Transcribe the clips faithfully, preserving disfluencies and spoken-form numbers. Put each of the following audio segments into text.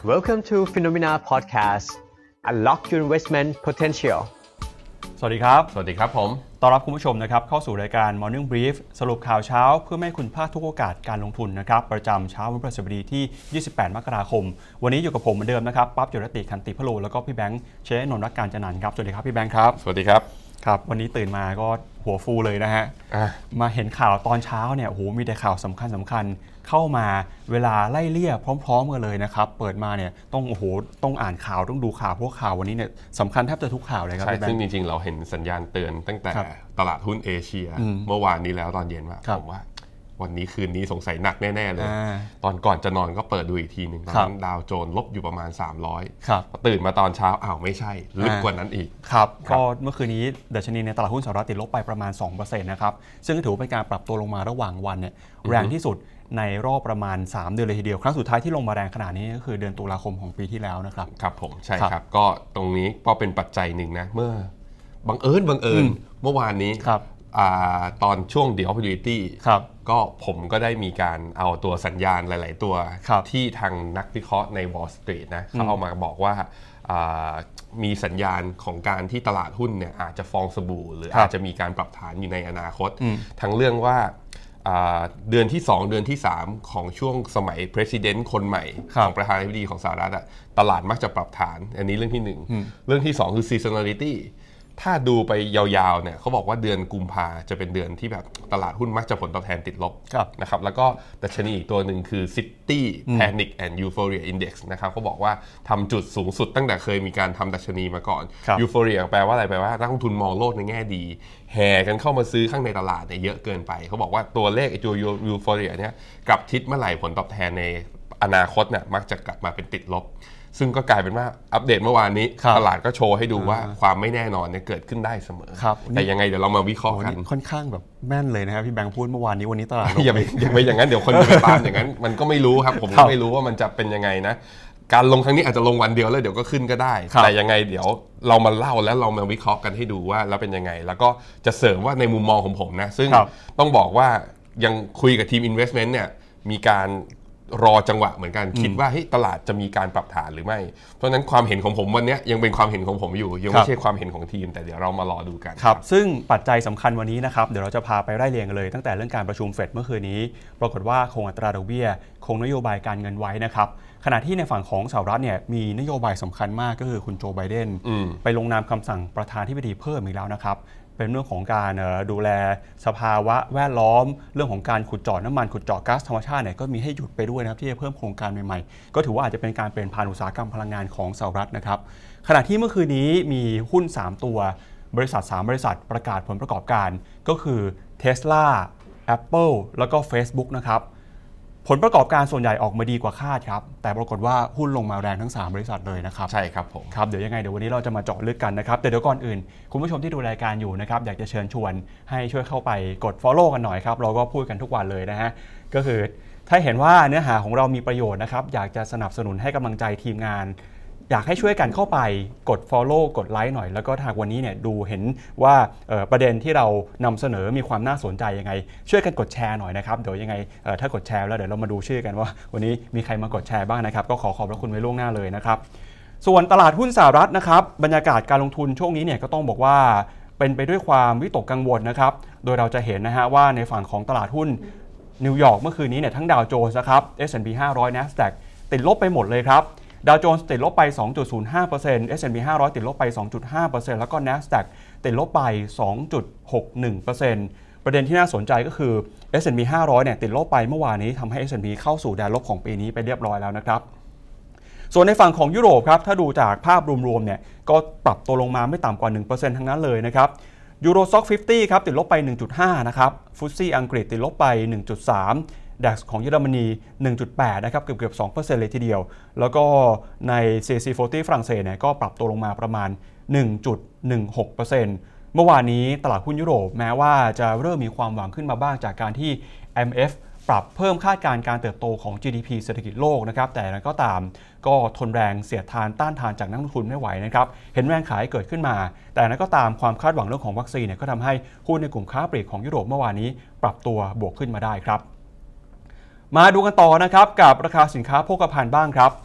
Welcome to Phenomena Podcast. Unlock your investment potential. สวัสดีครับสวัสดีครับผมต้อนรับคุณผู้ชมนะครับเข้าสู่รายการ Morning Brief สรุปข่าวเช้าเพื่อให้คุณพลาดทุกโอกาสการลงทุนนะครับประจำเช้าวันพฤหัสบดีที่ยี่สิบแปดมกราคมวันนี้อยู่กับผมเหมือนเดิมนะครับปั๊บจุรติคันติพโลแล้วก็พี่แบงค์เชษนนท์รักการจนันท์ครับสวัสดีครับพี่แบงค์ครับสวัสดีครับครับวันนี้ตื่นมาก็หัวฟูเลยนะฮะมาเห็นข่าวตอนเช้าเนี่ยโอ้โหมีแต่ข่าวสำคัญสำคัญเข้ามาเวลาไล่เลี่ยพร้อมๆกันเลยนะครับเปิดมาเนี่ยต้องโอ้โหต้องอ่านข่าวต้องดูข่าวพวกข่าววันนี้เนี่ยสำคัญแทบจะทุกข่าวเลยครับใช่ซึ่งจริงๆเราเห็นสัญญาณเตือนตั้งแต่ตลาดหุ้นเอเชียเมื่อวานนี้แล้วตอนเย็นว่าผมว่าวันนี้คืนนี้สงสัยหนักแน่ๆเลยตอนก่อนจะนอนก็เปิดดูอีกทีนึงตอนนั้นดาวโจนส์ลบอยู่ประมาณสามร้อยตื่นมาตอนเช้าอ้าวไม่ใช่ลึกกว่านั้นอีกครับก็เมื่อคืนนี้ดัชนีในตลาดหุ้นสหรัฐติดลบไปประมาณ สองเปอร์เซ็นต์ นะครับซึ่งถือเป็นการปรับตัวลงมาระหว่างวันเนี่ยแรงที่สุดในรอบประมาณสามเดือนเลยทีเดียวครั้งสุดท้ายที่ลงมาแรงขนาดนี้ก็คือเดือนตุลาคมของปีที่แล้วนะครับครับผมใช่ครับก็ตรงนี้ก็เป็นปัจจัยหนึ่งนะเมื่อบังเอิญบังเอิญเมื่อวานนี้ตอนช่วง The Opportunity ก็ผมก็ได้มีการเอาตัวสัญญาณหลายๆตัวที่ทางนักวิเคราะห์ใน Wall Street นะเขาเอามาบอกว่ามีสัญญาณของการที่ตลาดหุ้นเนี่ยอาจจะฟองสบู่หรืออาจจะมีการปรับฐานอยู่ในอนาคตทั้งเรื่องว่าเดือนที่สองเดือนที่สามของช่วงสมัย President คนใหม่ของประธานาธิบดีของสหรัฐอะตลาดมักจะปรับฐานอันนี้เรื่องที่หนึ่งเรื่องที่สองคือ seasonalityถ้าดูไปยาวๆเนี่ยเขาบอกว่าเดือนกุมภาจะเป็นเดือนที่แบบตลาดหุ้นมักจะผลตอบแทนติดลบนะครับแล้วก็ดัชนีอีกตัวหนึ่งคือ City Panic and Euphoria Index นะครับเขาบอกว่าทำจุดสูงสุดตั้งแต่เคยมีการทำดัชนีมาก่อน Euphoria แปลว่าอะไรแปลว่านักลงทุนมองโลกในแง่ดีแห่กันเข้ามาซื้อข้างในตลาดเนี่ยเยอะเกินไปเขาบอกว่าตัวเลขไอ้ตัว Euphoria เนี่ยกลับทิศเมื่อไหร่ผลตอบแทนในอนาคตเนี่ยมักจะกลับมาเป็นติดลบซึ่งก็กลายเป็นว่าอัปเดตเมื่อวานนี้ตลาดก็โชว์ให้ดูว่าความไม่แน่นอนเนี่ยเกิดขึ้นได้เสมอแต่ยังไงเดี๋ยวเรามาวิเคราะห์กันค่อนข้างแบบแม่นเลยนะครับพี่แบงค์พูดเมื่อวานนี้วันนี้ตลาดอย่าไปอย่าไปอย่างนั้นเดี๋ยวคนไปตามอย่างนั้นมันก็ไม่รู้ครับผมก็ไม่รู้ว่ามันจะเป็นยังไงนะการลงครั้งนี้อาจจะลงวันเดียวแล้วเดี๋ยวก็ขึ้นก็ได้แต่ยังไงเดี๋ยวเรามาเล่าแล้วเรามาวิเคราะห์กันให้ดูว่าแล้วเป็นยังไงแล้วก็จะเสริมว่าในมุมมองของผมนะซึ่งต้องบอกว่ายังคุยกับทีม investment เนี่ยมีการรอจังหวะเหมือนกันคิดว่าเฮ้ยตลาดจะมีการปรับฐานหรือไม่เพราะฉะนั้นความเห็นของผมวันนี้ยังเป็นความเห็นของผมอยู่ยังไม่ใช่ความเห็นของทีมแต่เดี๋ยวเรามารอดูกันครับซึ่งปัจจัยสำคัญวันนี้นะครับเดี๋ยวเราจะพาไปไล่เรียงกันเลยตั้งแต่เรื่องการประชุมเฟดเมื่อคืนนี้ปรากฏว่าคงอัตราดอกเบี้ยคงนโยบายการเงินไว้นะครับขณะที่ในฝั่งของสหรัฐเนี่ยมีนโยบายสำคัญมากก็คือคุณโจไบเดนไปลงนามคำสั่งประธานาธิบดีเพิ่มอีกแล้วนะครับเป็นเรื่องของการดูแลสภาวะแวดล้อมเรื่องของการขุดเจาะน้ำมันขุดเจาะก๊าซธรรมชาติเนี่ยก็มีให้หยุดไปด้วยนะครับที่จะเพิ่มโครงการใหม่ๆก็ถือว่าอาจจะเป็นการเปลี่ยนผ่านอุตสาหกรรมพลังงานของสหรัฐนะครับขณะที่เมื่อคืนนี้มีหุ้นสามตัวบริษัทสามบริษัทประกาศผลประกอบการก็คือ Tesla Apple แล้วก็ Facebook นะครับผลประกอบการส่วนใหญ่ออกมาดีกว่าคาดครับแต่ปรากฏว่าหุ้นลงมาแรงทั้งสามบริษัทเลยนะครับใช่ครับผมครับเดี๋ยวยังไงเดี๋ยววันนี้เราจะมาเจาะลึกกันนะครับแต่เดี๋ยวก่อนอื่นคุณผู้ชมที่ดูรายการอยู่นะครับอยากจะเชิญชวนให้ช่วยเข้าไปกด follow กันหน่อยครับเราก็พูดกันทุกวันเลยนะฮะก็คือถ้าเห็นว่าเนื้อหาของเรามีประโยชน์นะครับอยากจะสนับสนุนให้กำลังใจทีมงานอยากให้ช่วยกันเข้าไปกด follow กดไลค์หน่อยแล้วก็ถ้าวันนี้เนี่ยดูเห็นว่าประเด็นที่เรานำเสนอมีความน่าสนใจยังไงช่วยกันกดแชร์หน่อยนะครับเดี๋ยวยังไงถ้ากดแชร์แล้วเดี๋ยวเรามาดูชื่อกันว่าวันนี้มีใครมากดแชร์บ้างนะครับก็ขอขอบพระคุณไว้ล่วงหน้าเลยนะครับส่วนตลาดหุ้นสหรัฐนะครับบรรยากาศการลงทุนช่วงนี้เนี่ยก็ต้องบอกว่าเป็นไปด้วยความวิตกกังวลนะครับโดยเราจะเห็นนะฮะว่าในฝั่งของตลาดหุ้นนิวยอร์กเมื่อคืนนี้เนี่ยทั้งดาวโจนส์นะครับ เอส แอนด์ พี ห้าร้อย NASDAQ ติดลบไปหมดเลยครับดาวโจนส์ติดลบไป สองจุดศูนย์ห้าเปอร์เซ็นต์ เอส แอนด์ พี ห้าร้อยติดลบไป สองจุดห้าเปอร์เซ็นต์ แล้วก็ NASDAQ ติดลบไป สองจุดหกหนึ่งเปอร์เซ็นต์ ประเด็นที่น่าสนใจก็คือ เอส แอนด์ พี ห้าร้อยเนี่ยติดลบไปเมื่อวานนี้ทำให้ เอส แอนด์ พี เข้าสู่แดนลบของปีนี้ไปเรียบร้อยแล้วนะครับส่วนในฝั่งของยุโรปครับถ้าดูจากภาพรวมๆเนี่ยก็ปรับตัวลงมาไม่ต่ำกว่า หนึ่งเปอร์เซ็นต์ ทั้งนั้นเลยนะครับยูโรซ็อกห้าสิบครับติดลบไป หนึ่งจุดห้า นะครับฟุตซี่อังกฤษติดลบไป หนึ่งจุดสามดัค ของเยอรมนี หนึ่งจุดแปด นะครับเกือบๆ สองเปอร์เซ็นต์ เลยทีเดียวแล้วก็ใน ซี เอ ซี สี่สิบ ฝรั่งเศสเนี่ยก็ปรับตัวลงมาประมาณ หนึ่งจุดหนึ่งหกเปอร์เซ็นต์ เมื่อวานนี้ตลาดหุ้นยุโรปแม้ว่าจะเริ่มมีความหวังขึ้นมาบ้างจากการที่ ไอ เอ็ม เอฟ ปรับเพิ่มคาดการณ์การเติบโตของ จี ดี พี เศรษฐกิจโลกนะครับแต่นั้นก็ตามก็ทนแรงเสียดทานต้านทานจากนักลงทุนไม่ไหวนะครับเห็นแรงขายเกิดขึ้นมาแต่นั้นก็ตามความคาดหวังเรื่องของวัคซีนเนี่ยก็ทำให้หุ้นในกลุ่มค้าปลีกของยุโรปเมื่อวานนี้ปรับตัวบวกขึ้นมาได้ครับมาดูกันต่อนะครับกับราคาสินค้าโภคภัณฑ์บ้างครับ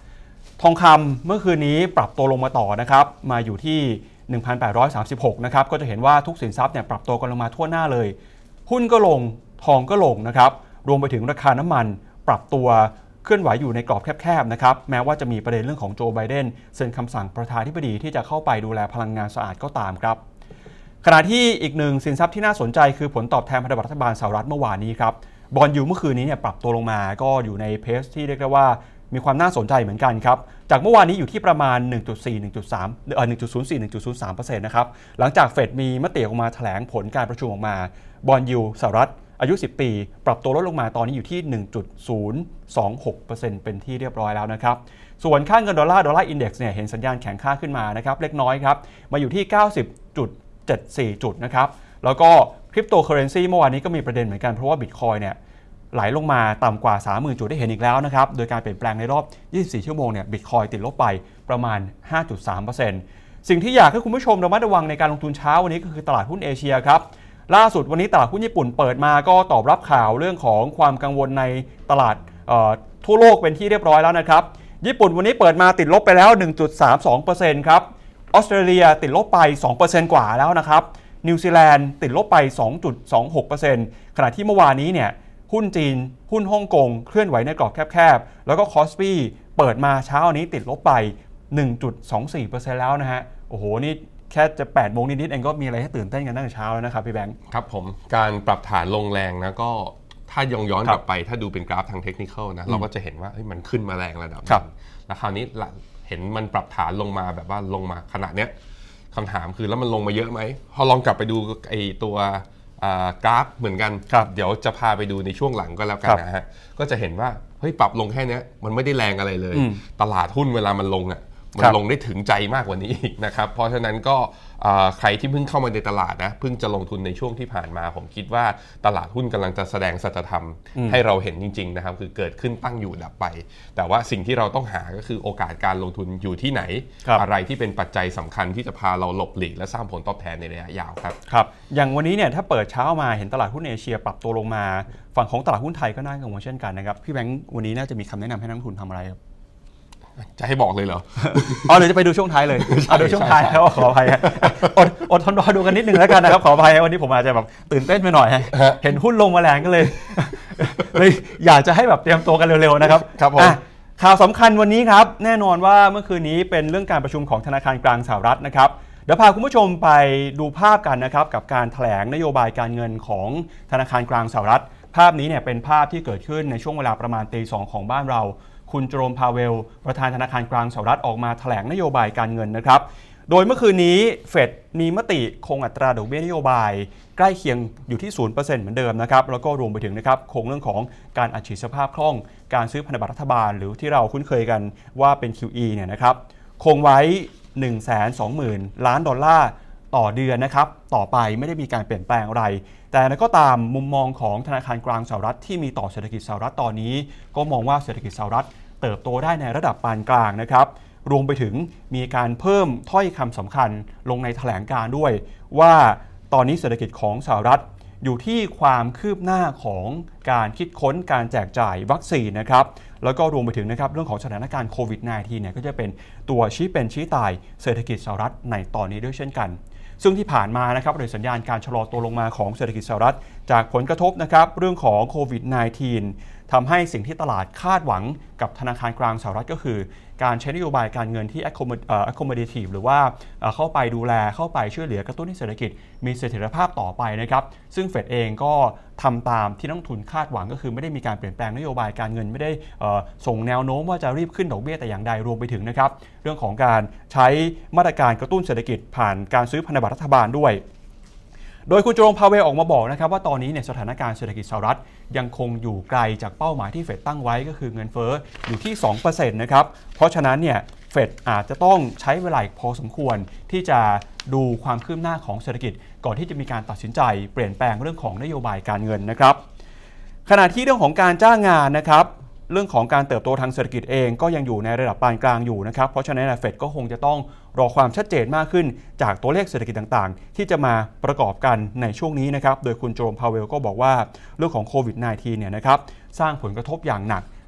ทองคำเมื่อคืนนี้ปรับตัวลงมาต่อนะครับมาอยู่ที่ หนึ่งพันแปดร้อยสามสิบหก นะครับก็จะเห็นว่าทุกสินทรัพย์เนี่ยปรับตัวกันลงมาทั่วหน้าเลยหุ้นก็ลงทองก็ลงนะครับรวมไปถึงราคาน้ำมันปรับตัวเคลื่อนไหวอยู่ในกรอบแคบๆนะครับแม้ว่าจะมีประเด็นเรื่องของโจไบเดนเซ็นคำสั่งประธานาธิบดีที่จะเข้าไปดูแลพลังงานสะอาดก็ตามครับขณะที่อีกหนึ่งสินทรัพย์ที่น่าสนใจคือผลตอบแทนพันธบัตรรัฐบาลสหรัฐเมื่อวานนี้ครับบอนด์ยิลด์เมื่อคืนนี้เนี่ยปรับตัวลงมาก็อยู่ในเพสที่เรียกได้ว่ามีความน่าสนใจเหมือนกันครับจากเมื่อวานนี้อยู่ที่ประมาณ หนึ่งจุดสี่ หนึ่งจุดสาม เอ่อ หนึ่งจุดศูนย์สี่ หนึ่งจุดศูนย์สามเปอร์เซ็นต์ นะครับหลังจากเฟดมีมติออกมาแถลงผลการประชุมออกมาบอนด์ยิลด์สหรัฐอายุสิบปีปรับตัวลดลงมาตอนนี้อยู่ที่ หนึ่งจุดศูนย์สองหกเปอร์เซ็นต์ เป็นที่เรียบร้อยแล้วนะครับส่วนค่าเงินดอลลาร์ดอลลาร์อินเด็กซ์เนี่ยเห็นสัญญาณแข็งค่าขึ้นมานะครับเล็กน้อยครับมาอยู่ที่ เก้าสิบจุดเจ็ดสี่ จุดนะครับแล้วก็คริปโตเคอเรนซีเมื่อวานนี้ก็มีประเด็นเหมือนกันเพราะว่า Bitcoin เนี่ยไหลลงมาต่ำกว่า สามหมื่น จุดได้เห็นอีกแล้วนะครับโดยการเปลี่ยนแปลงในรอบยี่สิบสี่ชั่วโมงเนี่ย Bitcoin ติดลบไปประมาณ ห้าจุดสามเปอร์เซ็นต์ สิ่งที่อยากให้คุณผู้ชมระมัดระวังในการลงทุนเช้าวันนี้ก็คือตลาดหุ้นเอเชียครับล่าสุดวันนี้ตลาดหุ้นญี่ปุ่นเปิดมาก็ตอบรับข่าวเรื่องของความกังวลในตลาดทั่วโลกเป็นที่เรียบร้อยแล้วนะครับญี่ปุ่นวันนี้เปิดมาติดลบไปแล้ว หนึ่งจุดสามสองเปอร์เซ็นต์ ครับออสเตรเลียติดลบไป สองเปอร์เซ็นต์ กว่าแล้วนะครับนิวซีแลนด์ติดลบไป สองจุดสองหกเปอร์เซ็นต์ ขณะที่เมื่อวานนี้เนี่ยหุ้นจีนหุ้นฮ่องกงเคลื่อนไหวในกรอบแคบๆแล้วก็คอสปีเปิดมาเช้านี้ติดลบไป หนึ่งจุดสองสี่เปอร์เซ็นต์ แล้วนะฮะโอ้โหนี่แค่จะแปดโมงนิดๆเองก็มีอะไรให้ตื่นเต้นกันตั้งแต่เช้าแล้วนะครับพี่แบงค์ครับผมการปรับฐานลงแรงนะก็ถ้าย้อนย้อนกลับไปถ้าดูเป็นกราฟทางเทคนิคนะเราก็จะเห็นว่ามันขึ้นมาแรงระดับนึงแล้วคราวนี้เห็นมันปรับฐานลงมาแบบว่าลงมาขนาดเนี้ยคำถามคือแล้วมันลงมาเยอะไหมพอลองกลับไปดูไอ้ตัวกราฟเหมือนกันเดี๋ยวจะพาไปดูในช่วงหลังก็แล้วกันนะฮะก็จะเห็นว่าเฮ้ยปรับลงแค่นี้มันไม่ได้แรงอะไรเลยตลาดหุ้นเวลามันลงอ่ะมันลงได้ถึงใจมากกว่านี้อีกนะครับเพราะฉะนั้นก็ใครที่เพิ่งเข้ามาในตลาดนะเพิ่งจะลงทุนในช่วงที่ผ่านมาผมคิดว่าตลาดหุ้นกำลังจะแสดงสัจธรรมให้เราเห็นจริงๆนะครับคือเกิดขึ้นตั้งอยู่ดับไปแต่ว่าสิ่งที่เราต้องหาก็คือโอกาสการลงทุนอยู่ที่ไหนอะไรที่เป็นปัจจัยสำคัญที่จะพาเราหลบหลีกและสร้างผลตอบแทนในระยะยาวครับครับอย่างวันนี้เนี่ยถ้าเปิดเช้ามาเห็นตลาดหุ้นเอเชียปรับตัวลงมาฝั่งของตลาดหุ้นไทยก็น่ากังวลเช่นกันนะครับพี่แบงค์วันนี้น่าจะมีคำแนะนำให้นักลงทุนทำอะไรครับจะให้บอกเลยเหรออ๋อเดี๋ยวจะไปดูช่วงท้ายเลยเอาดูช่วงท้ายแล้วขออภัยอดอดทนรอดูกันนิดนึงแล้วกันนะครับขออภัยวันนี้ผมอาจจะแบบตื่นเต้นไปหน่อยเห็นหุ้นลงมาแรงก็เลยเลยอยากจะให้แบบเตรียมตัวกันเร็วๆนะครับครับผมข่าวสำคัญวันนี้ครับแน่นอนว่าเมื่อคืนนี้เป็นเรื่องการประชุมของธนาคารกลางสหรัฐนะครับเดี๋ยวพาคุณผู้ชมไปดูภาพกันนะครับกับการแถลงนโยบายการเงินของธนาคารกลางสหรัฐภาพนี้เนี่ยเป็นภาพที่เกิดขึ้นในช่วงเวลาประมาณตีสองของบ้านเราคุณเจอโรม พาเวลประธานธนาคารกลางสหรัฐออกมาแถลงนโยบายการเงินนะครับโดยเมื่อคืนนี้เฟดมีมติคงอัตราดอกเบี้ยนโยบายใกล้เคียงอยู่ที่ ศูนย์เปอร์เซ็นต์ เหมือนเดิมนะครับแล้วก็รวมไปถึงนะครับคงเรื่องของการอัดฉีดสภาพคล่องการซื้อพันธบัตรรัฐบาลหรือที่เราคุ้นเคยกันว่าเป็น คิว อี เนี่ยนะครับคงไว้ หนึ่งแสนสองหมื่น ล้านดอลลาร์ต่อเดือนนะครับต่อไปไม่ได้มีการเปลี่ยนแปลงอะไรแต่นั้นก็ตามมุมมองของธนาคารกลางสหรัฐที่มีต่อเศรษฐกิจสหรัฐตอนนี้ก็มองว่าเศรษฐกิจสหรัฐเติบโตได้ในระดับปานกลางนะครับรวมไปถึงมีการเพิ่มถ้อยคำสำคัญลงในแถลงการด้วยว่าตอนนี้เศรษฐกิจของสหรัฐอยู่ที่ความคืบหน้าของการคิดค้นการแจกจ่ายวัคซีนนะครับแล้วก็รวมไปถึงนะครับเรื่องของสถานการณ์โควิด สิบเก้า เนี่ยก็จะเป็นตัวชี้เป็นชี้ตายเศรษฐกิจสหรัฐในตอนนี้ด้วยเช่นกันซึ่งที่ผ่านมานะครับโดยสัญญาณการชะลอตัวลงมาของเศรษฐกิจสหรัฐจากผลกระทบนะครับเรื่องของโควิด สิบเก้า ทำให้สิ่งที่ตลาดคาดหวังกับธนาคารกลางสหรัฐก็คือการใช้นโยบายการเงินที่ accommodative หรือว่าเข้าไปดูแลเข้าไปช่วยเหลือกระตุ้นให้เศรษฐกิจมีเสถียรภาพต่อไปนะครับซึ่งเฟดเองก็ทำตามที่นักลงทุนคาดหวังก็คือไม่ได้มีการเปลี่ยนแปลงนโยบายการเงินไม่ได้ส่งแนวโน้มว่าจะรีบขึ้นดอกเบี้ยแต่อย่างใดรวมไปถึงนะครับเรื่องของการใช้มาตรการกระตุ้นเศรษฐกิจผ่านการซื้อพันธบัตรรัฐบาลด้วยโดยคุณเจอโรม พาเวลออกมาบอกนะครับว่าตอนนี้เนี่ยสถานการณ์เศรษฐกิจสหรัฐยังคงอยู่ไกลจากเป้าหมายที่เฟดตั้งไว้ก็คือเงินเฟ้ออยู่ที่ สองเปอร์เซ็นต์ นะครับเพราะฉะนั้นเนี่ยเฟดอาจจะต้องใช้เวลาพอสมควรที่จะดูความคืบหน้าของเศรษฐกิจก่อนที่จะมีการตัดสินใจเปลี่ยนแปลงเรื่องของนโยบายการเงินนะครับขณะที่เรื่องของการจ้างงานนะครับเรื่องของการเติบโตทางเศรษฐกิจเองก็ยังอยู่ในระดับปานกลางอยู่นะครับเพราะฉะนั้นเฟดก็คงจะต้องรอความชัดเจนมากขึ้นจากตัวเลขเศรษฐกิจต่างๆที่จะมาประกอบกันในช่วงนี้นะครับโดยคุณเจอโรม พาเวลก็บอกว่าเรื่องของโควิด สิบเก้า เนี่ยนะครับสร้างผลกระทบอย่างหนัก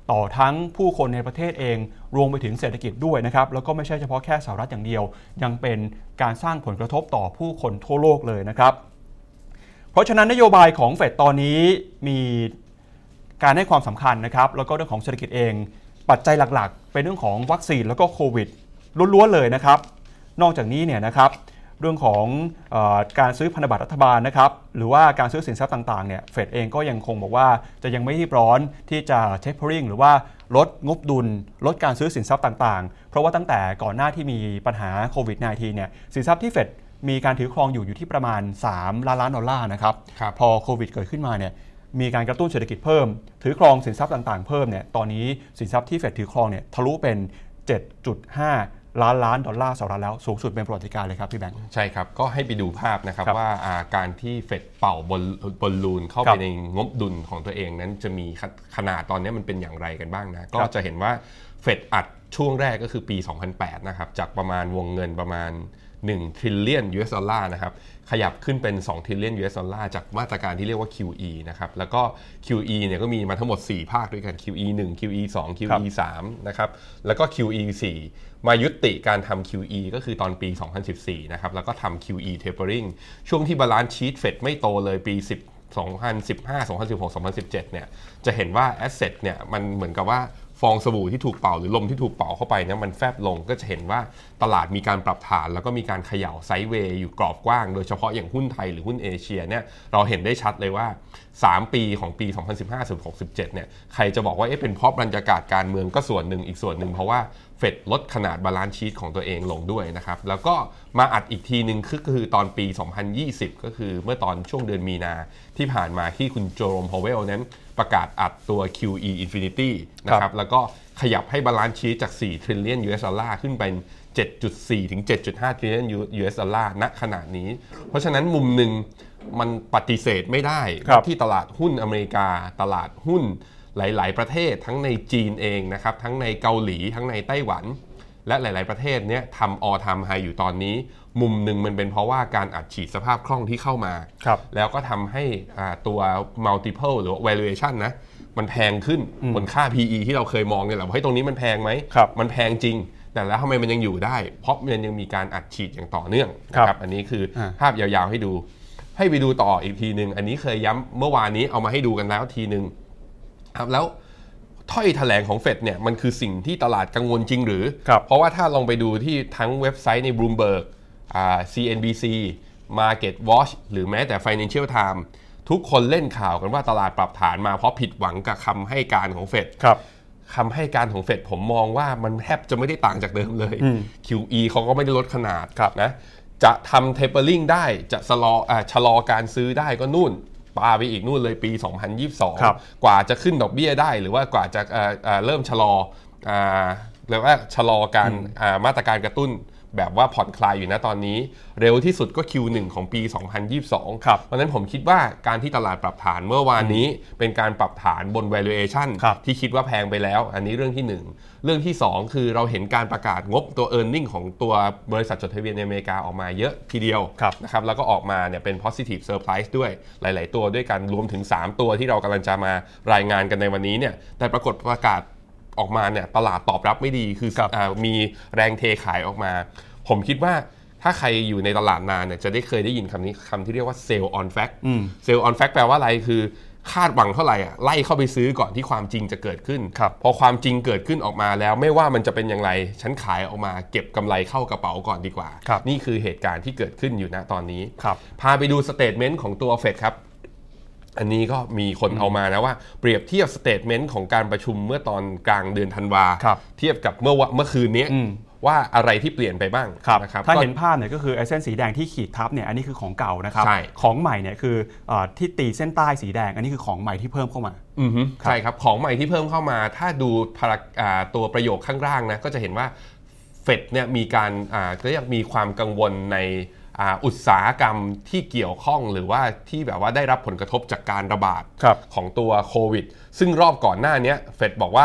ต่อทั้งผู้คนในประเทศเองรวมไปถึงเศรษฐกิจด้วยนะครับแล้วก็ไม่ใช่เฉพาะแค่สหรัฐอย่างเดียวยังเป็นการสร้างผลกระทบต่อผู้คนทั่วโลกเลยนะครับเพราะฉะนั้นนโยบายของเฟดตอนนี้มีการให้ความสำคัญนะครับแล้วก็เรื่องของเศรษฐกิจเองปัจจัยหลักๆเป็นเรื่องของวัคซีนแล้วก็โควิดล้วนๆเลยนะครับนอกจากนี้เนี่ยนะครับเรื่องของเอ่อการซื้อพันธบัตรรัฐบาลนะครับหรือว่าการซื้อสินทรัพย์ต่างๆเนี่ยเฟดเองก็ยังคงบอกว่าจะยังไม่รีบร้อนที่จะ tapering หรือว่าลดงบดุลลดการซื้อสินทรัพย์ต่างๆเพราะว่าตั้งแต่ก่อนหน้าที่มีปัญหาโควิด สิบเก้า เนี่ยสินทรัพย์ที่เฟดมีการถือครองอยู่อยู่ที่ประมาณสามล้านล้านดอลลาร์นะครับพอโควิดเกิดขึ้นมาเนี่ยมีการกระตุ้นเศรษฐกิจเพิ่มถือครองสินทรัพย์ต่างๆเพิ่มเนี่ยตอนนี้สินทรัพย์ที่เฟดถือครองเนี่ยทะลุเป็น เจ็ดจุดห้าล้านล้านดอลลาร์สหรัฐแล้วสูงสุดเป็นประวัติการเลยครับพี่แบงค์ใช่ครับก็ให้ไปดูภาพนะครับว่าการที่เฟดเป่าบอลบอลลูนเข้าไปในงบดุลของตัวเองนั้นจะมีขนาดตอนนี้มันเป็นอย่างไรกันบ้างนะก็จะเห็นว่าเฟดอัดช่วงแรกก็คือปีสองพันแปดนะครับจากประมาณวงเงินประมาณหนึ่ง trillion ยู เอส ดอลลาร์นะครับขยับขึ้นเป็นสอง trillion ยู เอส ดอลลาร์จากมาตรการที่เรียกว่า คิว อี นะครับแล้วก็ คิว อี เนี่ยก็มีมาทั้งหมดสี่ภาคด้วยกัน คิว อี หนึ่ง คิว อี สอง คิว อี สาม นะครับแล้วก็ คิว อี สี่ มายุติการทำ คิว อี ก็คือตอนปีสองพันสิบสี่นะครับแล้วก็ทำ คิว อี tapering ช่วงที่ balance sheet เฟดไม่โตเลยปี10 สองพันสิบห้า สองพันสิบหก สองพันสิบเจ็ดเนี่ยจะเห็นว่า asset เนี่ยมันเหมือนกับว่าฟองสบู่ที่ถูกเป่าหรือลมที่ถูกเป่าเข้าไปเนี่ยมันแฟบลงก็จะเห็นว่าตลาดมีการปรับฐานแล้วก็มีการเขย่าไซด์เวย์อยู่กรอบกว้างโดยเฉพาะอย่างหุ้นไทยหรือหุ้นเอเชียเนี่ยเราเห็นได้ชัดเลยว่าสามปีของปีสองพันสิบห้า สิบหก สิบเจ็ดเนี่ยใครจะบอกว่าเอ๊ะเป็นเพราะบรรยากาศการเมืองก็ส่วนหนึ่งอีกส่วนหนึ่งเพราะว่าเฟดลดขนาดบาลานซ์ชีทของตัวเองลงด้วยนะครับแล้วก็มาอัดอีกทีนึงคือคือตอนปีสองพันยี่สิบก็คือเมื่อตอนช่วงเดือนมีนาที่ผ่านมาที่คุณโจโรม พาวเวลนั้นประกาศอัดตัว คิว อี Infinity นะครับแล้วก็ขยับให้บาลานซ์ชีทจากสี่ trillion ยู เอส ดอลลาร์ขึ้นเป็น เจ็ดจุดสี่ ถึง เจ็ดจุดห้า trillion ยู เอส ดอลลาร์ณขณะนี้เพราะฉะนั้นมุมหนึ่งมันปฏิเสธไม่ได้ที่ตลาดหุ้นอเมริกาตลาดหุ้นหลายๆประเทศทั้งในจีนเองนะครับทั้งในเกาหลีทั้งในไต้หวันและหลายๆประเทศเนี้ยทำ all time high อยู่ตอนนี้มุมหนึ่งมันเป็นเพราะว่าการอัดฉีดสภาพคล่องที่เข้ามาแล้วก็ทำให้ตัว multiple หรือ valuation นะมันแพงขึ้นบนค่า พี อี ที่เราเคยมองเนี่ยแหละว่าให้ตรงนี้มันแพงไหมมันแพงจริงแต่แล้วทำไมมันยังอยู่ได้เพราะมันยังมีการอัดฉีดอย่างต่อเนื่องนะครับอันนี้คือภาพยาวๆให้ดูให้ไปดูต่ออีกทีนึงอันนี้เคยย้ำเมื่อวานนี้เอามาให้ดูกันแล้วทีนึงครับแล้วถ้อยแถลงของเฟดเนี่ยมันคือสิ่งที่ตลาดกังวลจริงหรือเพราะว่าถ้าลองไปดูที่ทั้งเว็บไซต์ใน Bloomberg อ่า ซี เอ็น บี ซี Market Watch หรือแม้แต่ Financial Times ทุกคนเล่นข่าวกันว่าตลาดปรับฐานมาเพราะผิดหวังกับคำให้การของเฟดคำให้การของเฟดผมมองว่ามันแทบจะไม่ได้ต่างจากเดิมเลย คิว อี เขาก็ไม่ได้ลดขนาดนะจะทำ tapering ได้จะชะลออ่าชะลอการซื้อได้ก็นู่นปาไปอีกนู่นเลยปีสองพันยี่สิบสองกว่าจะขึ้นดอกเบี้ยได้หรือว่ากว่าจะอ่าอ่าเริ่มชะลออ่าเรียกว่าชะลอการอ่ามาตรการกระตุ้นแบบว่าผ่อนคลายอยู่นะตอนนี้เร็วที่สุดก็ คิว หนึ่ง ของปีสองพันยี่สิบสองเพราะฉะนั้นผมคิดว่าการที่ตลาดปรับฐานเมื่อวานนี้เป็นการปรับฐานบน valuation ที่คิดว่าแพงไปแล้วอันนี้เรื่องที่หนึ่งเรื่องที่สองคือเราเห็นการประกาศงบตัว earning ของตัวบริษัทจดทะเบียนในอเมริกาออกมาเยอะทีเดียวนะครับแล้วก็ออกมาเนี่ยเป็น positive surprise ด้วยหลายๆตัวด้วยกันรวมถึงสามตัวที่เรากำลังจะมารายงานกันในวันนี้เนี่ยแต่ปรากฏประกาศออกมาเนี่ยตลาดตอบรับไม่ดีคือมีแรงเทขายออกมาผมคิดว่าถ้าใครอยู่ในตลาดนานเนี่ยจะได้เคยได้ยินคำนี้คำที่เรียกว่า sell on fact sell on fact แปลว่าอะไรคือคาดหวังเท่าไหร่อ่ะไล่เข้าไปซื้อก่อนที่ความจริงจะเกิดขึ้นพอความจริงเกิดขึ้นออกมาแล้วไม่ว่ามันจะเป็นอย่างไรฉันขายออกมาเก็บกำไรเข้ากระเป๋าก่อนดีกว่านี่คือเหตุการณ์ที่เกิดขึ้นอยู่ณตอนนี้พาไปดูสเตทเมนต์ของตัวเฟดครับอันนี้ก็มีคนเอามานะว่าเปรียบเทียบสเตทเมนต์ของการประชุมเมื่อตอนกลางเดือนธันวาเทียบกับเมื่อเมื่อคืนนี้ว่าอะไรที่เปลี่ยนไปบ้างนะครับถ้าเห็นภาพเนี่ยก็คือไอ้เส้นสีแดงที่ขีดทับเนี่ยอันนี้คือของเก่านะครับของใหม่เนี่ยคือที่ตีเส้นใต้สีแดงอันนี้คือของใหม่ที่เพิ่มเข้ามาใช่ครับของใหม่ที่เพิ่มเข้ามาถ้าดูตัวประโยคข้างล่างนะก็จะเห็นว่าเฟดเนี่ยมีการก็ยังมีความกังวลในอุตสาหกรรมที่เกี่ยวข้องหรือว่าที่แบบว่าได้รับผลกระทบจากการระบาดของตัวโควิดซึ่งรอบก่อนหน้านี้เฟดบอกว่า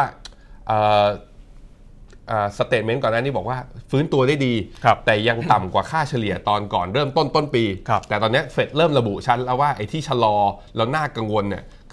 สเตทเมนต์ก่อนหน้านี้บอกว่าฟื้นตัวได้ดีแต่ยังต่ำกว่าค่าเฉลี่ยตอนก่อนเริ่มต้นต้นปีแต่ตอนนี้เฟดเริ่มระบุชัดแล้วว่าไอ้ที่ชะลอแล้วน่ากังวลเนี่ย